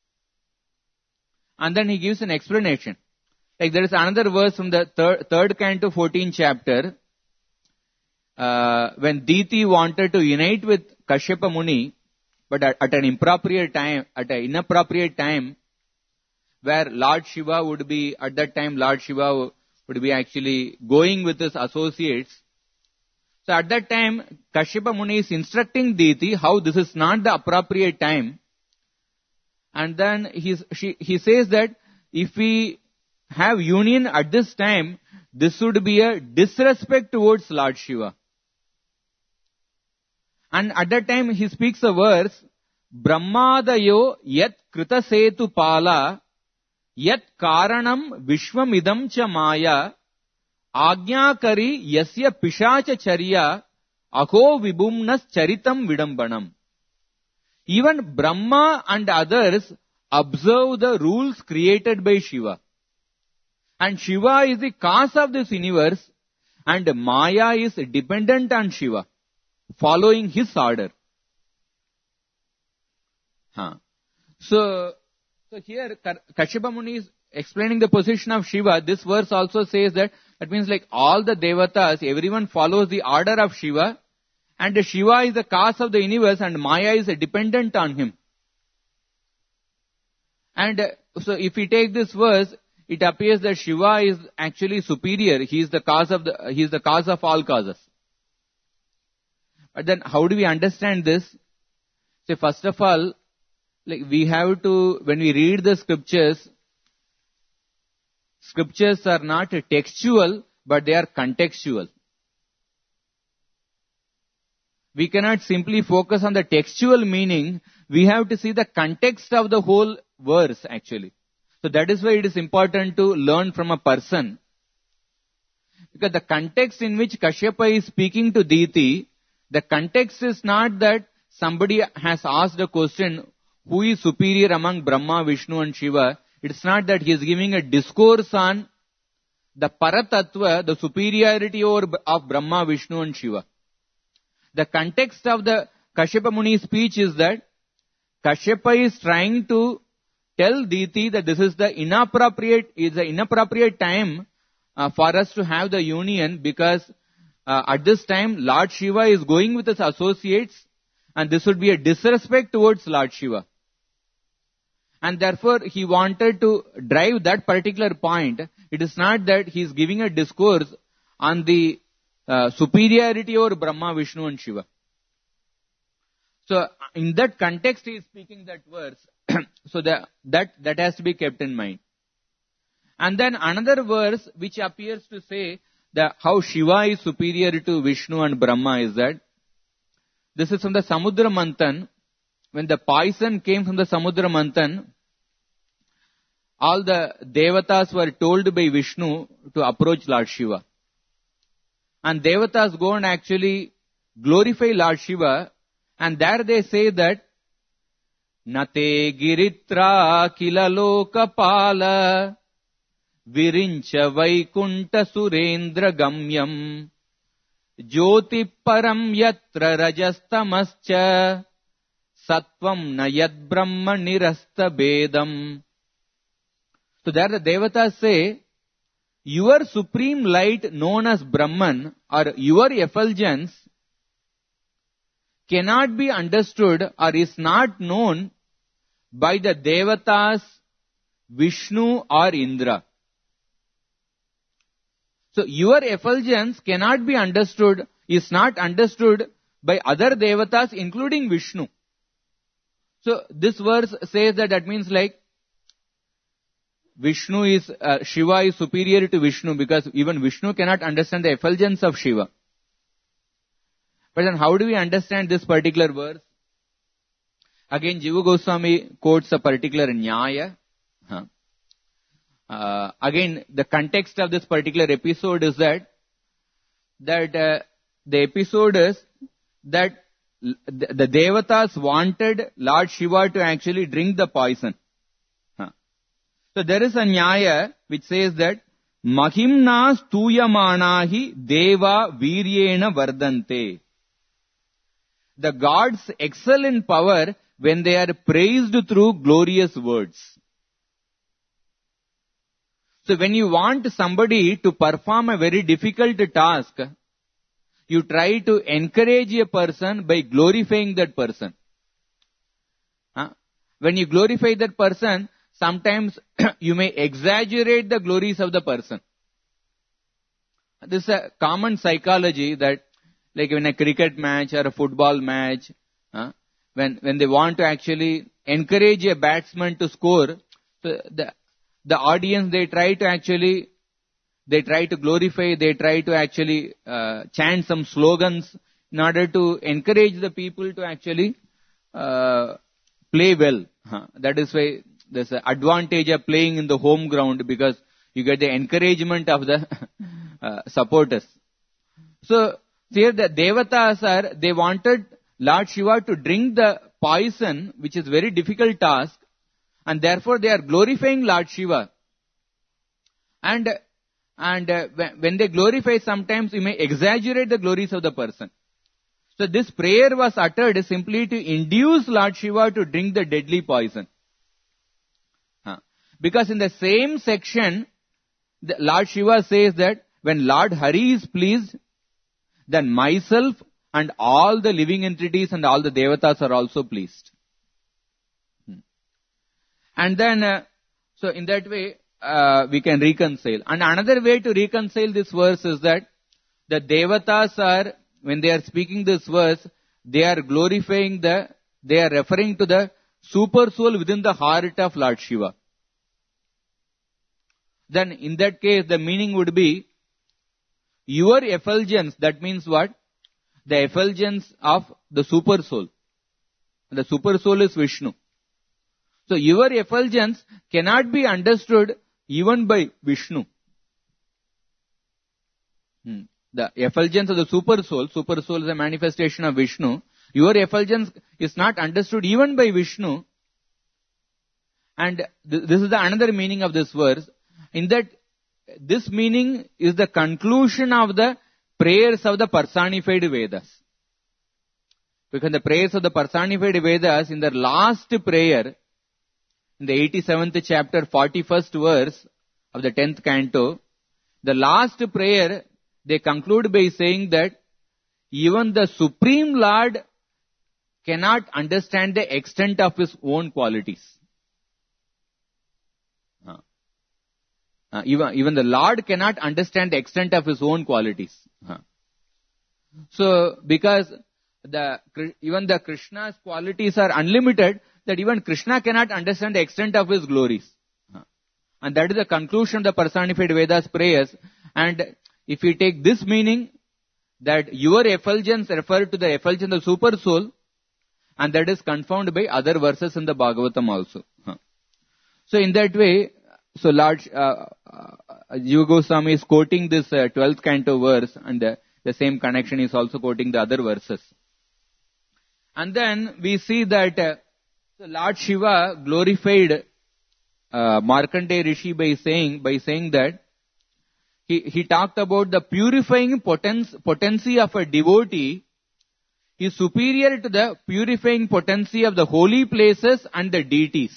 And then he gives an explanation. Like there is another verse from the third, third canto, fourteenth chapter, uh, when Diti wanted to unite with Kashyapa Muni, but at, at an inappropriate time, at an inappropriate time, where Lord Shiva would be, at that time Lord Shiva would be actually going with his associates. So at that time, Kashyapa Muni is instructing Diti how this is not the appropriate time. And then he's, she, he says that if we have union at this time, this would be a disrespect towards Lord Shiva. And at that time he speaks a verse, Brahmadayo yat krita setu pala yat karanam vishwamidam cha maya Ajñakari yasya pishacha charya aho vibhumnas charitam vidambanam. Even Brahma and others observe the rules created by Shiva. And Shiva is the cause of this universe and Maya is dependent on Shiva, following his order. Huh. So, so here Kashyapa Muni is explaining the position of Shiva. This verse also says that that means like all the devatas, everyone follows the order of Shiva, and Shiva is the cause of the universe and Maya is dependent on him. And so if we take this verse, it appears that Shiva is actually superior. He is the cause of the, he is the cause of all causes. But then how do we understand this? So first of all, like we have to, when we read the scriptures, scriptures are not textual, but they are contextual. We cannot simply focus on the textual meaning. We have to see the context of the whole verse actually. So that is why it is important to learn from a person. Because the context in which Kashyapa is speaking to Diti, the context is not that somebody has asked a question, who is superior among Brahma, Vishnu and Shiva. It's not that he is giving a discourse on the Paratattva, the superiority over, of Brahma, Vishnu and Shiva. The context of the Kashyapa Muni's speech is that Kashyapa is trying to tell Diti that this is the inappropriate, is the inappropriate time uh, for us to have the union, because uh, at this time Lord Shiva is going with his associates and this would be a disrespect towards Lord Shiva. And therefore he wanted to drive that particular point. It is not that he is giving a discourse on the uh, superiority over Brahma, Vishnu and Shiva. So in that context he is speaking that verse. So that, that, that has to be kept in mind. And then another verse which appears to say that how Shiva is superior to Vishnu and Brahma is that, this is from the Samudra Manthan. When the poison came from the Samudra Manthan, all the Devatas were told by Vishnu to approach Lord Shiva. And Devatas go and actually glorify Lord Shiva, and there they say that, Nate giritra kila lokapala virincha vaikunta surendra gamyam jyoti param yatra rajastamascha sattvam nayad brahma nirasta bedam. So there the Devatas say, your supreme light known as Brahman or your effulgence cannot be understood or is not known by the Devatas, Vishnu or Indra. So your effulgence cannot be understood, is not understood by other Devatas including Vishnu. So this verse says that that means like Vishnu is, uh, Shiva is superior to Vishnu because even Vishnu cannot understand the effulgence of Shiva. But then how do we understand this particular verse? Again, Jiva Goswami quotes a particular Nyaya. Huh. Uh, again, the context of this particular episode is that, that uh, the episode is that the, the Devatas wanted Lord Shiva to actually drink the poison. Huh. So there is a Nyaya which says that, Mahimna stuyamanahi deva viryena vardante. The gods excel in power when they are praised through glorious words. So when you want somebody to perform a very difficult task, you try to encourage a person by glorifying that person. Huh? When you glorify that person, sometimes you may exaggerate the glories of the person. This is a common psychology that, like in a cricket match or a football match, huh, when when they want to actually encourage a batsman to score, so the the audience, they try to actually, they try to glorify, they try to actually uh, chant some slogans in order to encourage the people to actually uh, play well. Huh. That is why there's an advantage of playing in the home ground, because you get the encouragement of the uh, supporters. So here the Devatas are, they wanted Lord Shiva to drink the poison, which is very difficult task, and therefore they are glorifying Lord Shiva. And, and uh, when they glorify, sometimes you may exaggerate the glories of the person. So this prayer was uttered simply to induce Lord Shiva to drink the deadly poison. Huh. Because in the same section, the Lord Shiva says that when Lord Hari is pleased, then myself and all the living entities and all the Devatas are also pleased. Hmm. And then, uh, so in that way, uh, we can reconcile. And another way to reconcile this verse is that the Devatas are, when they are speaking this verse, they are glorifying the, they are referring to the super soul within the heart of Lord Shiva. Then in that case, the meaning would be, your effulgence, that means what? The effulgence of the super soul. The super soul is Vishnu. So your effulgence cannot be understood even by Vishnu. Hmm. The effulgence of the super soul, super soul is a manifestation of Vishnu. Your effulgence is not understood even by Vishnu. And th- this is the another meaning of this verse. In that, this meaning is the conclusion of the prayers of the personified Vedas. Because the prayers of the personified Vedas, in the last prayer, in the eighty-seventh chapter, forty-first verse of the tenth canto, the last prayer, they conclude by saying that even the Supreme Lord cannot understand the extent of his own qualities. Uh, uh, even, even the Lord cannot understand the extent of his own qualities. Uh. So, because the even the Krishna's qualities are unlimited, that even Krishna cannot understand the extent of his glories. Uh. And that is the conclusion of the personified Vedas prayers. And if we take this meaning, that your effulgence refer to the effulgence of super soul, and that is confirmed by other verses in the Bhagavatam also. Huh. So in that way, so Lord uh, uh, Jiva Goswami is quoting this uh, twelfth canto verse, and the, the same connection is also quoting the other verses. And then we see that uh, so Lord Shiva glorified uh, Markandeya Rishi by saying by saying that he, he talked about the purifying potency, potency of a devotee is superior to the purifying potency of the holy places and the deities.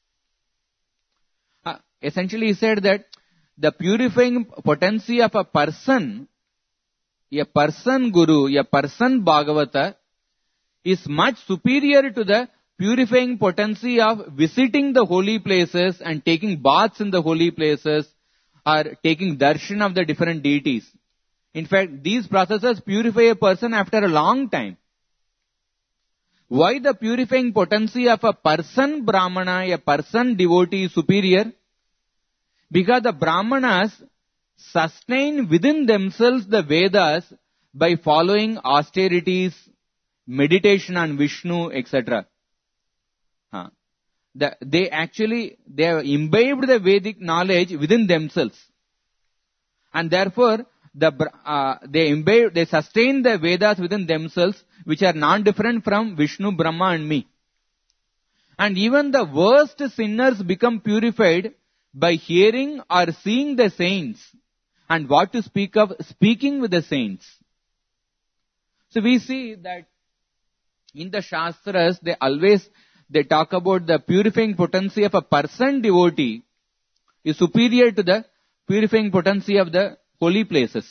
Uh, essentially he said that the purifying potency of a person, a person guru, a person Bhagavata, is much superior to the purifying potency of visiting the holy places and taking baths in the holy places or taking darshan of the different deities. In fact, these processes purify a person after a long time. Why the purifying potency of a person Brahmana, a person devotee is superior? Because the Brahmanas sustain within themselves the Vedas by following austerities, meditation on Vishnu, et cetera. Huh. The, they actually, they have imbibed the Vedic knowledge within themselves. And therefore, the, uh, they imbibe, they sustain the Vedas within themselves, which are non-different from Vishnu, Brahma and me. And even the worst sinners become purified by hearing or seeing the saints. And what to speak of, speaking with the saints. So we see that in the Shastras, they always, they talk about the purifying potency of a person devotee is superior to the purifying potency of the holy places.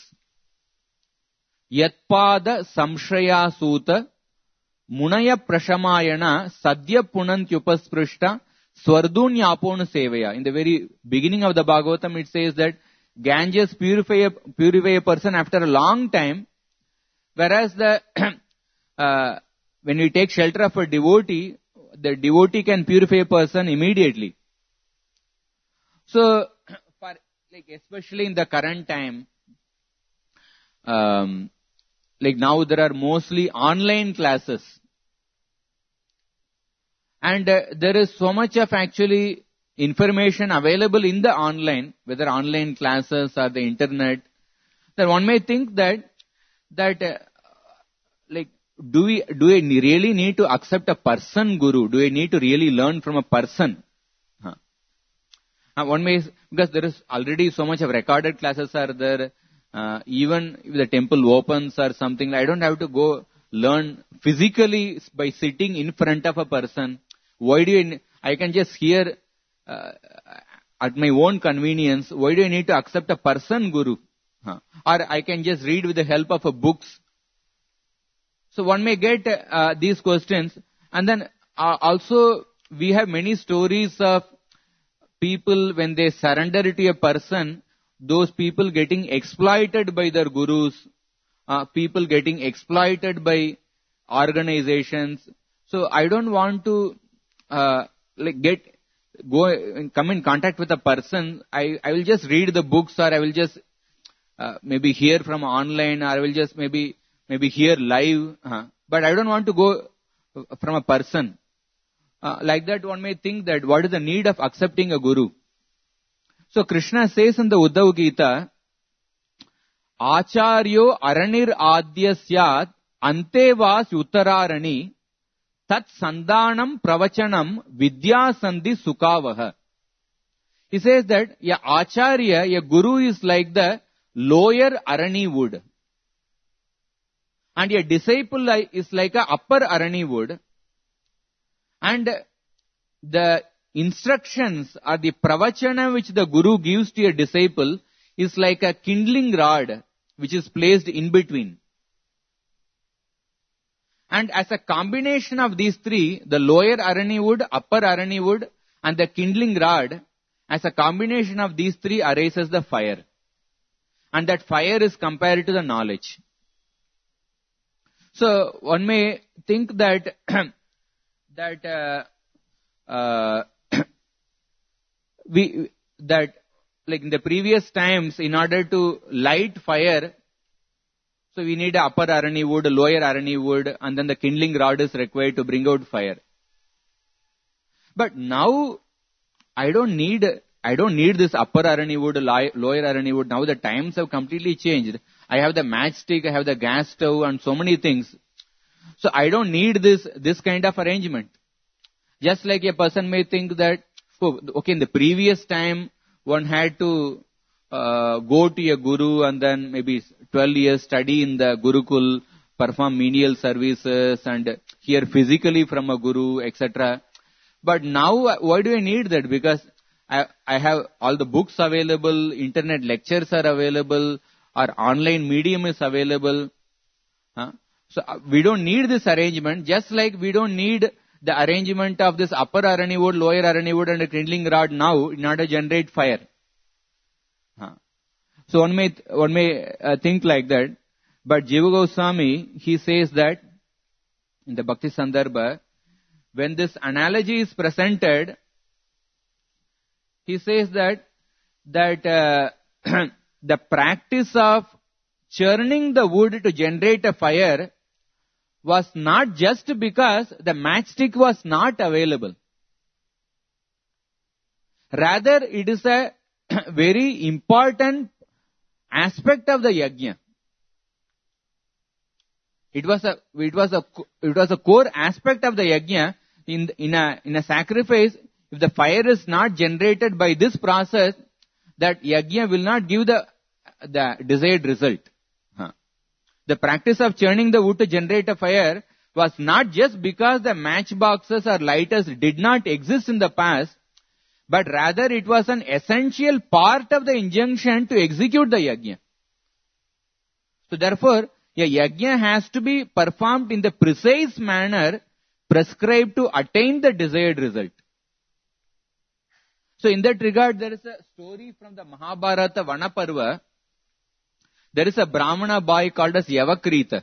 Yatpada samshaya suta munaya prashamayana sadhya punantyupasprishta swardunyapona sevaya. In the very beginning of the Bhagavatam, it says that Ganges purify a, purify a person after a long time, whereas the uh, when we take shelter of a devotee, the devotee can purify a person immediately. So, for, like especially in the current time, um, like now there are mostly online classes. And uh, there is so much of actually information available in the online, whether online classes or the internet, that one may think that, that uh, like, do we, do we really need to accept a person guru? Do we need to really learn from a person? Huh. Uh, one may, because there is already so much of recorded classes are there, uh, even if the temple opens or something, I don't have to go learn physically by sitting in front of a person. Why do you, I can just hear uh, at my own convenience, why do I need to accept a person guru? Huh. Or I can just read with the help of a books. So one may get uh, these questions, and then uh, also we have many stories of people when they surrender to a person, those people getting exploited by their gurus, uh, people getting exploited by organizations. So I don't want to uh, like get go and come in contact with a person. I I will just read the books, or I will just uh, maybe hear from online, or I will just maybe. Maybe here live, uh, but I don't want to go from a person. uh, like that one may think that what is the need of accepting a guru? So Krishna says in the Uddhav Gita, Acharyo aranir adya syat ante vas uttararani tat sandanam pravachanam vidya sandhi sukavaha. He says that a acharya, a guru is like the lower arani wood. And a disciple is like a upper arani wood. And the instructions or the pravachana which the guru gives to a disciple is like a kindling rod which is placed in between. And as a combination of these three, the lower arani wood, upper arani wood and the kindling rod, as a combination of these three arises the fire. And that fire is compared to the knowledge. So one may think that that uh, uh, we that like in the previous times, in order to light fire, so we need a upper arani wood, a lower arani wood, and then the kindling rod is required to bring out fire. But now I don't need I don't need this upper arani wood, lower arani wood. Now the times have completely changed. I have the matchstick, I have the gas stove, and so many things. So I don't need this this kind of arrangement. Just like a person may think that, oh, okay, in the previous time one had to uh, go to a guru and then maybe twelve years study in the Gurukul, perform menial services and hear physically from a guru, et cetera. But now, why do I need that? Because I, I have all the books available, internet lectures are available, our online medium is available. Huh? So we don't need this arrangement, just like we don't need the arrangement of this upper arani wood, lower arani wood and a kindling rod now in order to generate fire. Huh? So one may, one may uh, think like that. But Jiva Goswami, he says that in the Bhakti Sandarbha, when this analogy is presented, he says that that uh, the practice of churning the wood to generate a fire was not just because the matchstick was not available. Rather, it is a very important aspect of the yajna. It was a it was a it was a core aspect of the yajna. In in a in a sacrifice, if the fire is not generated by this process, that yajna will not give the the desired result. Huh. The practice of churning the wood to generate a fire was not just because the matchboxes or lighters did not exist in the past, but rather it was an essential part of the injunction to execute the yajna. So therefore, a yajna has to be performed in the precise manner prescribed to attain the desired result. So in that regard, there is a story from the Mahabharata Vanaparva. There is a Brahmana boy called as Yavakrita.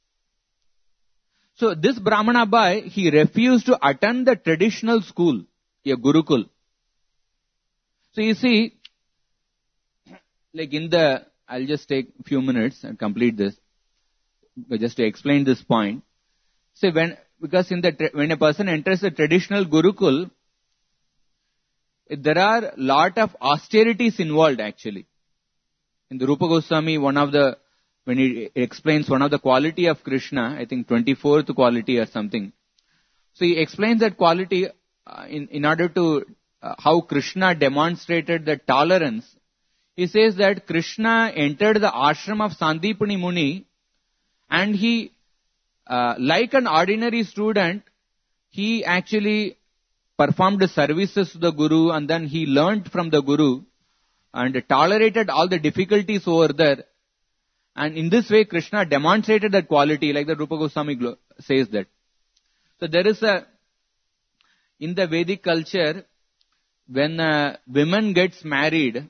So this Brahmana boy, he refused to attend the traditional school, a Gurukul. So you see, like in the, I'll just take a few minutes and complete this, but just to explain this point. So when, because in the, when a person enters a traditional Gurukul, there are lot of austerities involved actually. In the Rupa Goswami, one of the, when he explains one of the quality of Krishna, I think twenty-fourth quality or something. So he explains that quality uh, in, in order to, uh, how Krishna demonstrated the tolerance. He says that Krishna entered the ashram of Sandipani Muni and he, uh, like an ordinary student, he actually performed services to the Guru and then he learnt from the Guru and tolerated all the difficulties over there. And in this way, Krishna demonstrated that quality, like the Rupa Goswami says that. So there is a, in the Vedic culture, when a woman gets married,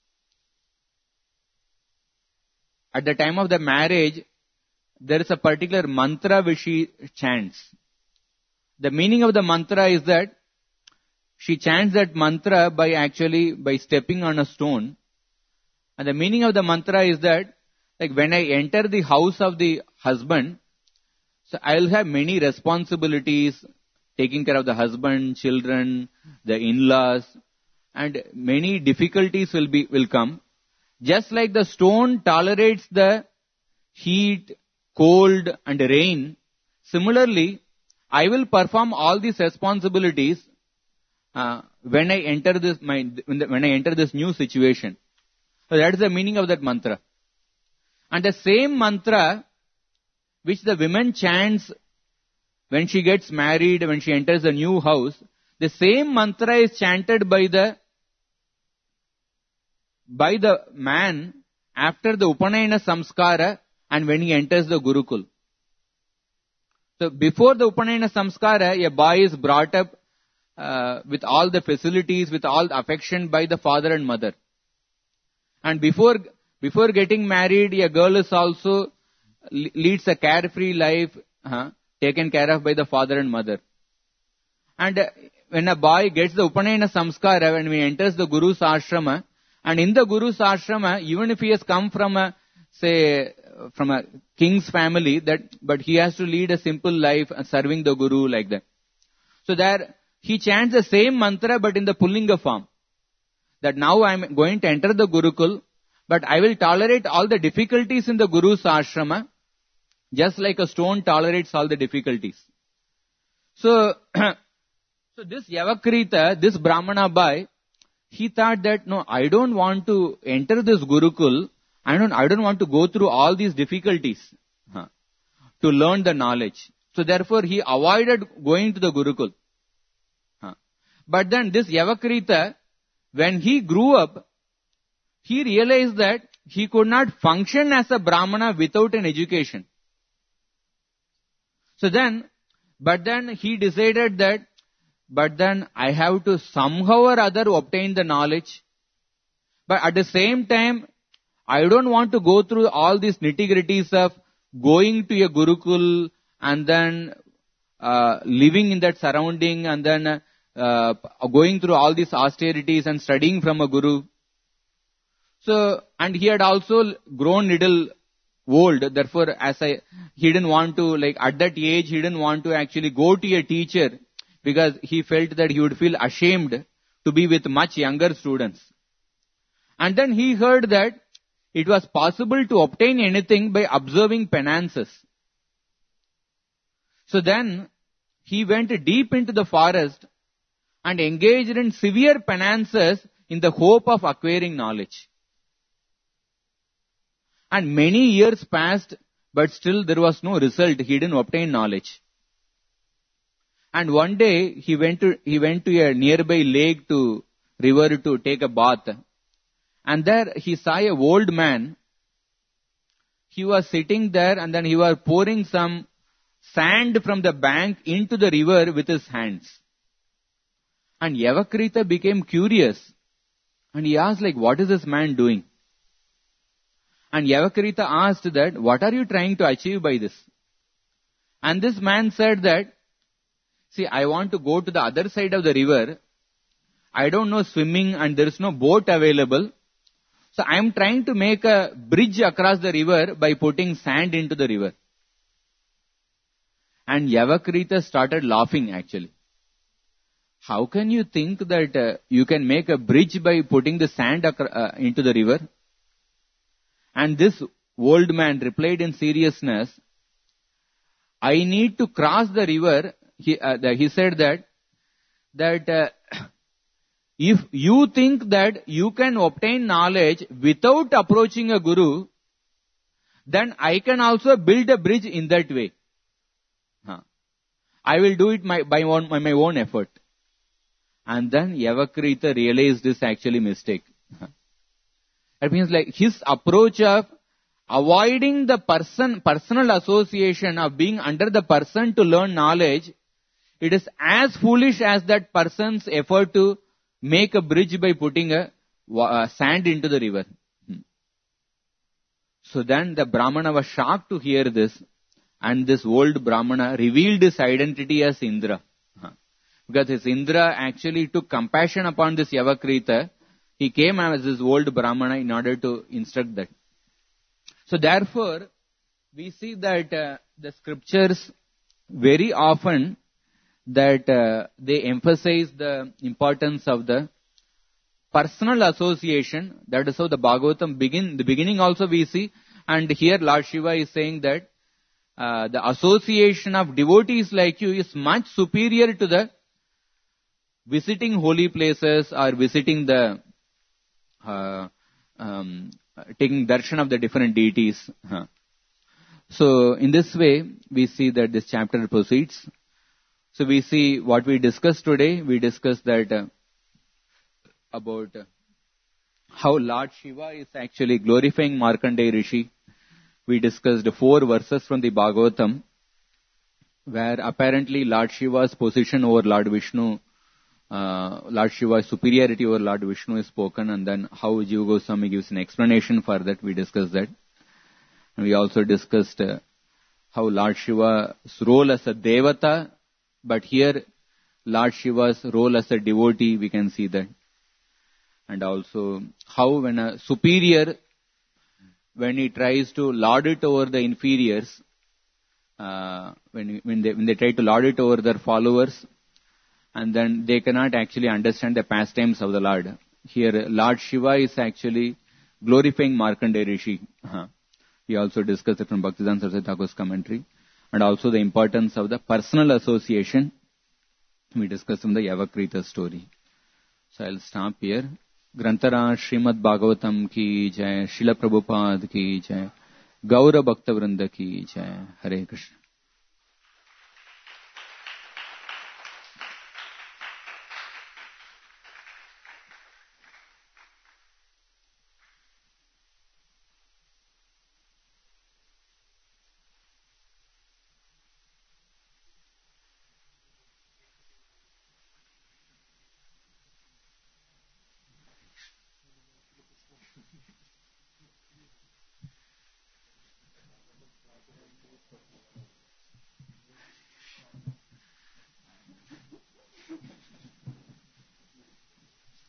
at the time of the marriage, there is a particular mantra which she chants. The meaning of the mantra is that she chants that mantra by actually, by stepping on a stone. And the meaning of the mantra is that, like when I enter the house of the husband, so I will have many responsibilities, taking care of the husband, children, the in-laws, and many difficulties will be will come. Just like the stone tolerates the heat, cold, and rain, similarly, I will perform all these responsibilities uh, when I enter this my when I enter this new situation. So that is the meaning of that mantra. And the same mantra which the woman chants when she gets married, when she enters a new house, the same mantra is chanted by the by the man after the Upanayana Samskara and when he enters the Gurukul. So before the Upanayana Samskara, a boy is brought up uh, with all the facilities, with all the affection by the father and mother. And before before getting married, a girl is also leads a carefree life, uh, taken care of by the father and mother. And uh, when a boy gets the Upanayana Samskara, when he enters the Guru's ashrama, and in the Guru's ashrama, even if he has come from a, say, from a king's family, that but he has to lead a simple life, uh, serving the Guru like that. So there, he chants the same mantra, but in the Pullinga form. That now I am going to enter the Gurukul, but I will tolerate all the difficulties in the Guru's ashrama, just like a stone tolerates all the difficulties. So, so this Yavakrita, this Brahmana boy, he thought that, no, I don't want to enter this Gurukul, I don't, I don't want to go through all these difficulties huh, to learn the knowledge. So therefore he avoided going to the Gurukul. Huh. But then this Yavakrita, when he grew up, he realized that he could not function as a Brahmana without an education. So then, but then he decided that, but then I have to somehow or other obtain the knowledge. But at the same time, I don't want to go through all these nitty-gritties of going to a Gurukul and then uh, living in that surrounding and then uh, going through all these austerities and studying from a Guru. So, and he had also grown little old, therefore as I, he didn't want to, like at that age, he didn't want to actually go to a teacher because he felt that he would feel ashamed to be with much younger students. And then he heard that it was possible to obtain anything by observing penances. So then he went deep into the forest and engaged in severe penances in the hope of acquiring knowledge. And many years passed, but still there was no result. He didn't obtain knowledge. And one day he went to he went to a nearby lake to river to take a bath. And there he saw a old man. He was sitting there and then he was pouring some sand from the bank into the river with his hands. And Yavakrita became curious. And he asked, like, what is this man doing? And Yavakrita asked that, what are you trying to achieve by this? And this man said that, see, I want to go to the other side of the river. I don't know swimming and there is no boat available. So I am trying to make a bridge across the river by putting sand into the river. And Yavakrita started laughing actually. How can you think that uh, you can make a bridge by putting the sand acro- uh, into the river? And this old man replied in seriousness, I need to cross the river. He, uh, the, he said that, that uh, if you think that you can obtain knowledge without approaching a guru, then I can also build a bridge in that way. Huh. I will do it my, by, one, by my own effort. And then Yavakrita realized this actually mistake. That means like his approach of avoiding the person, personal association of being under the person to learn knowledge, it is as foolish as that person's effort to make a bridge by putting a uh, sand into the river. Hmm. So then the Brahmana was shocked to hear this, and this old Brahmana revealed his identity as Indra. Huh. Because his Indra actually took compassion upon this Yavakrita. He came as this old Brahmana in order to instruct that. So therefore, we see that uh, the scriptures very often that uh, they emphasize the importance of the personal association. That is how the Bhagavatam begin. The beginning also we see, and here Lord Shiva is saying that uh, the association of devotees like you is much superior to the visiting holy places or visiting the uh, um, taking darshan of the different deities. Huh. So in this way, we see that this chapter proceeds. So we see what we discussed today. We discussed that uh, about uh, how Lord Shiva is actually glorifying Markandeya Rishi. We discussed four verses from the Bhagavatam, where apparently Lord Shiva's position over Lord Vishnu, uh, Lord Shiva's superiority over Lord Vishnu is spoken, and then how Jiva Goswami gives an explanation for that. We discussed that. And we also discussed uh, how Lord Shiva's role as a Devata, but here Lord Shiva's role as a devotee, we can see that. And also how when a superior, when he tries to lord it over the inferiors, uh, when, when, they, when they try to lord it over their followers, and then they cannot actually understand the pastimes of the Lord. Here Lord Shiva is actually glorifying Markandeya Rishi. Uh-huh. We also discussed it from Bhaktivedanta Saraswati Thakur's commentary. And also the importance of the personal association. We discussed from the Yavakrita story. So I'll stop here. Grantara Srimad Bhagavatam ki jai, Srila Prabhupada ki jai, Gaura Bhakta Vrinda ki jai. Hare Krishna.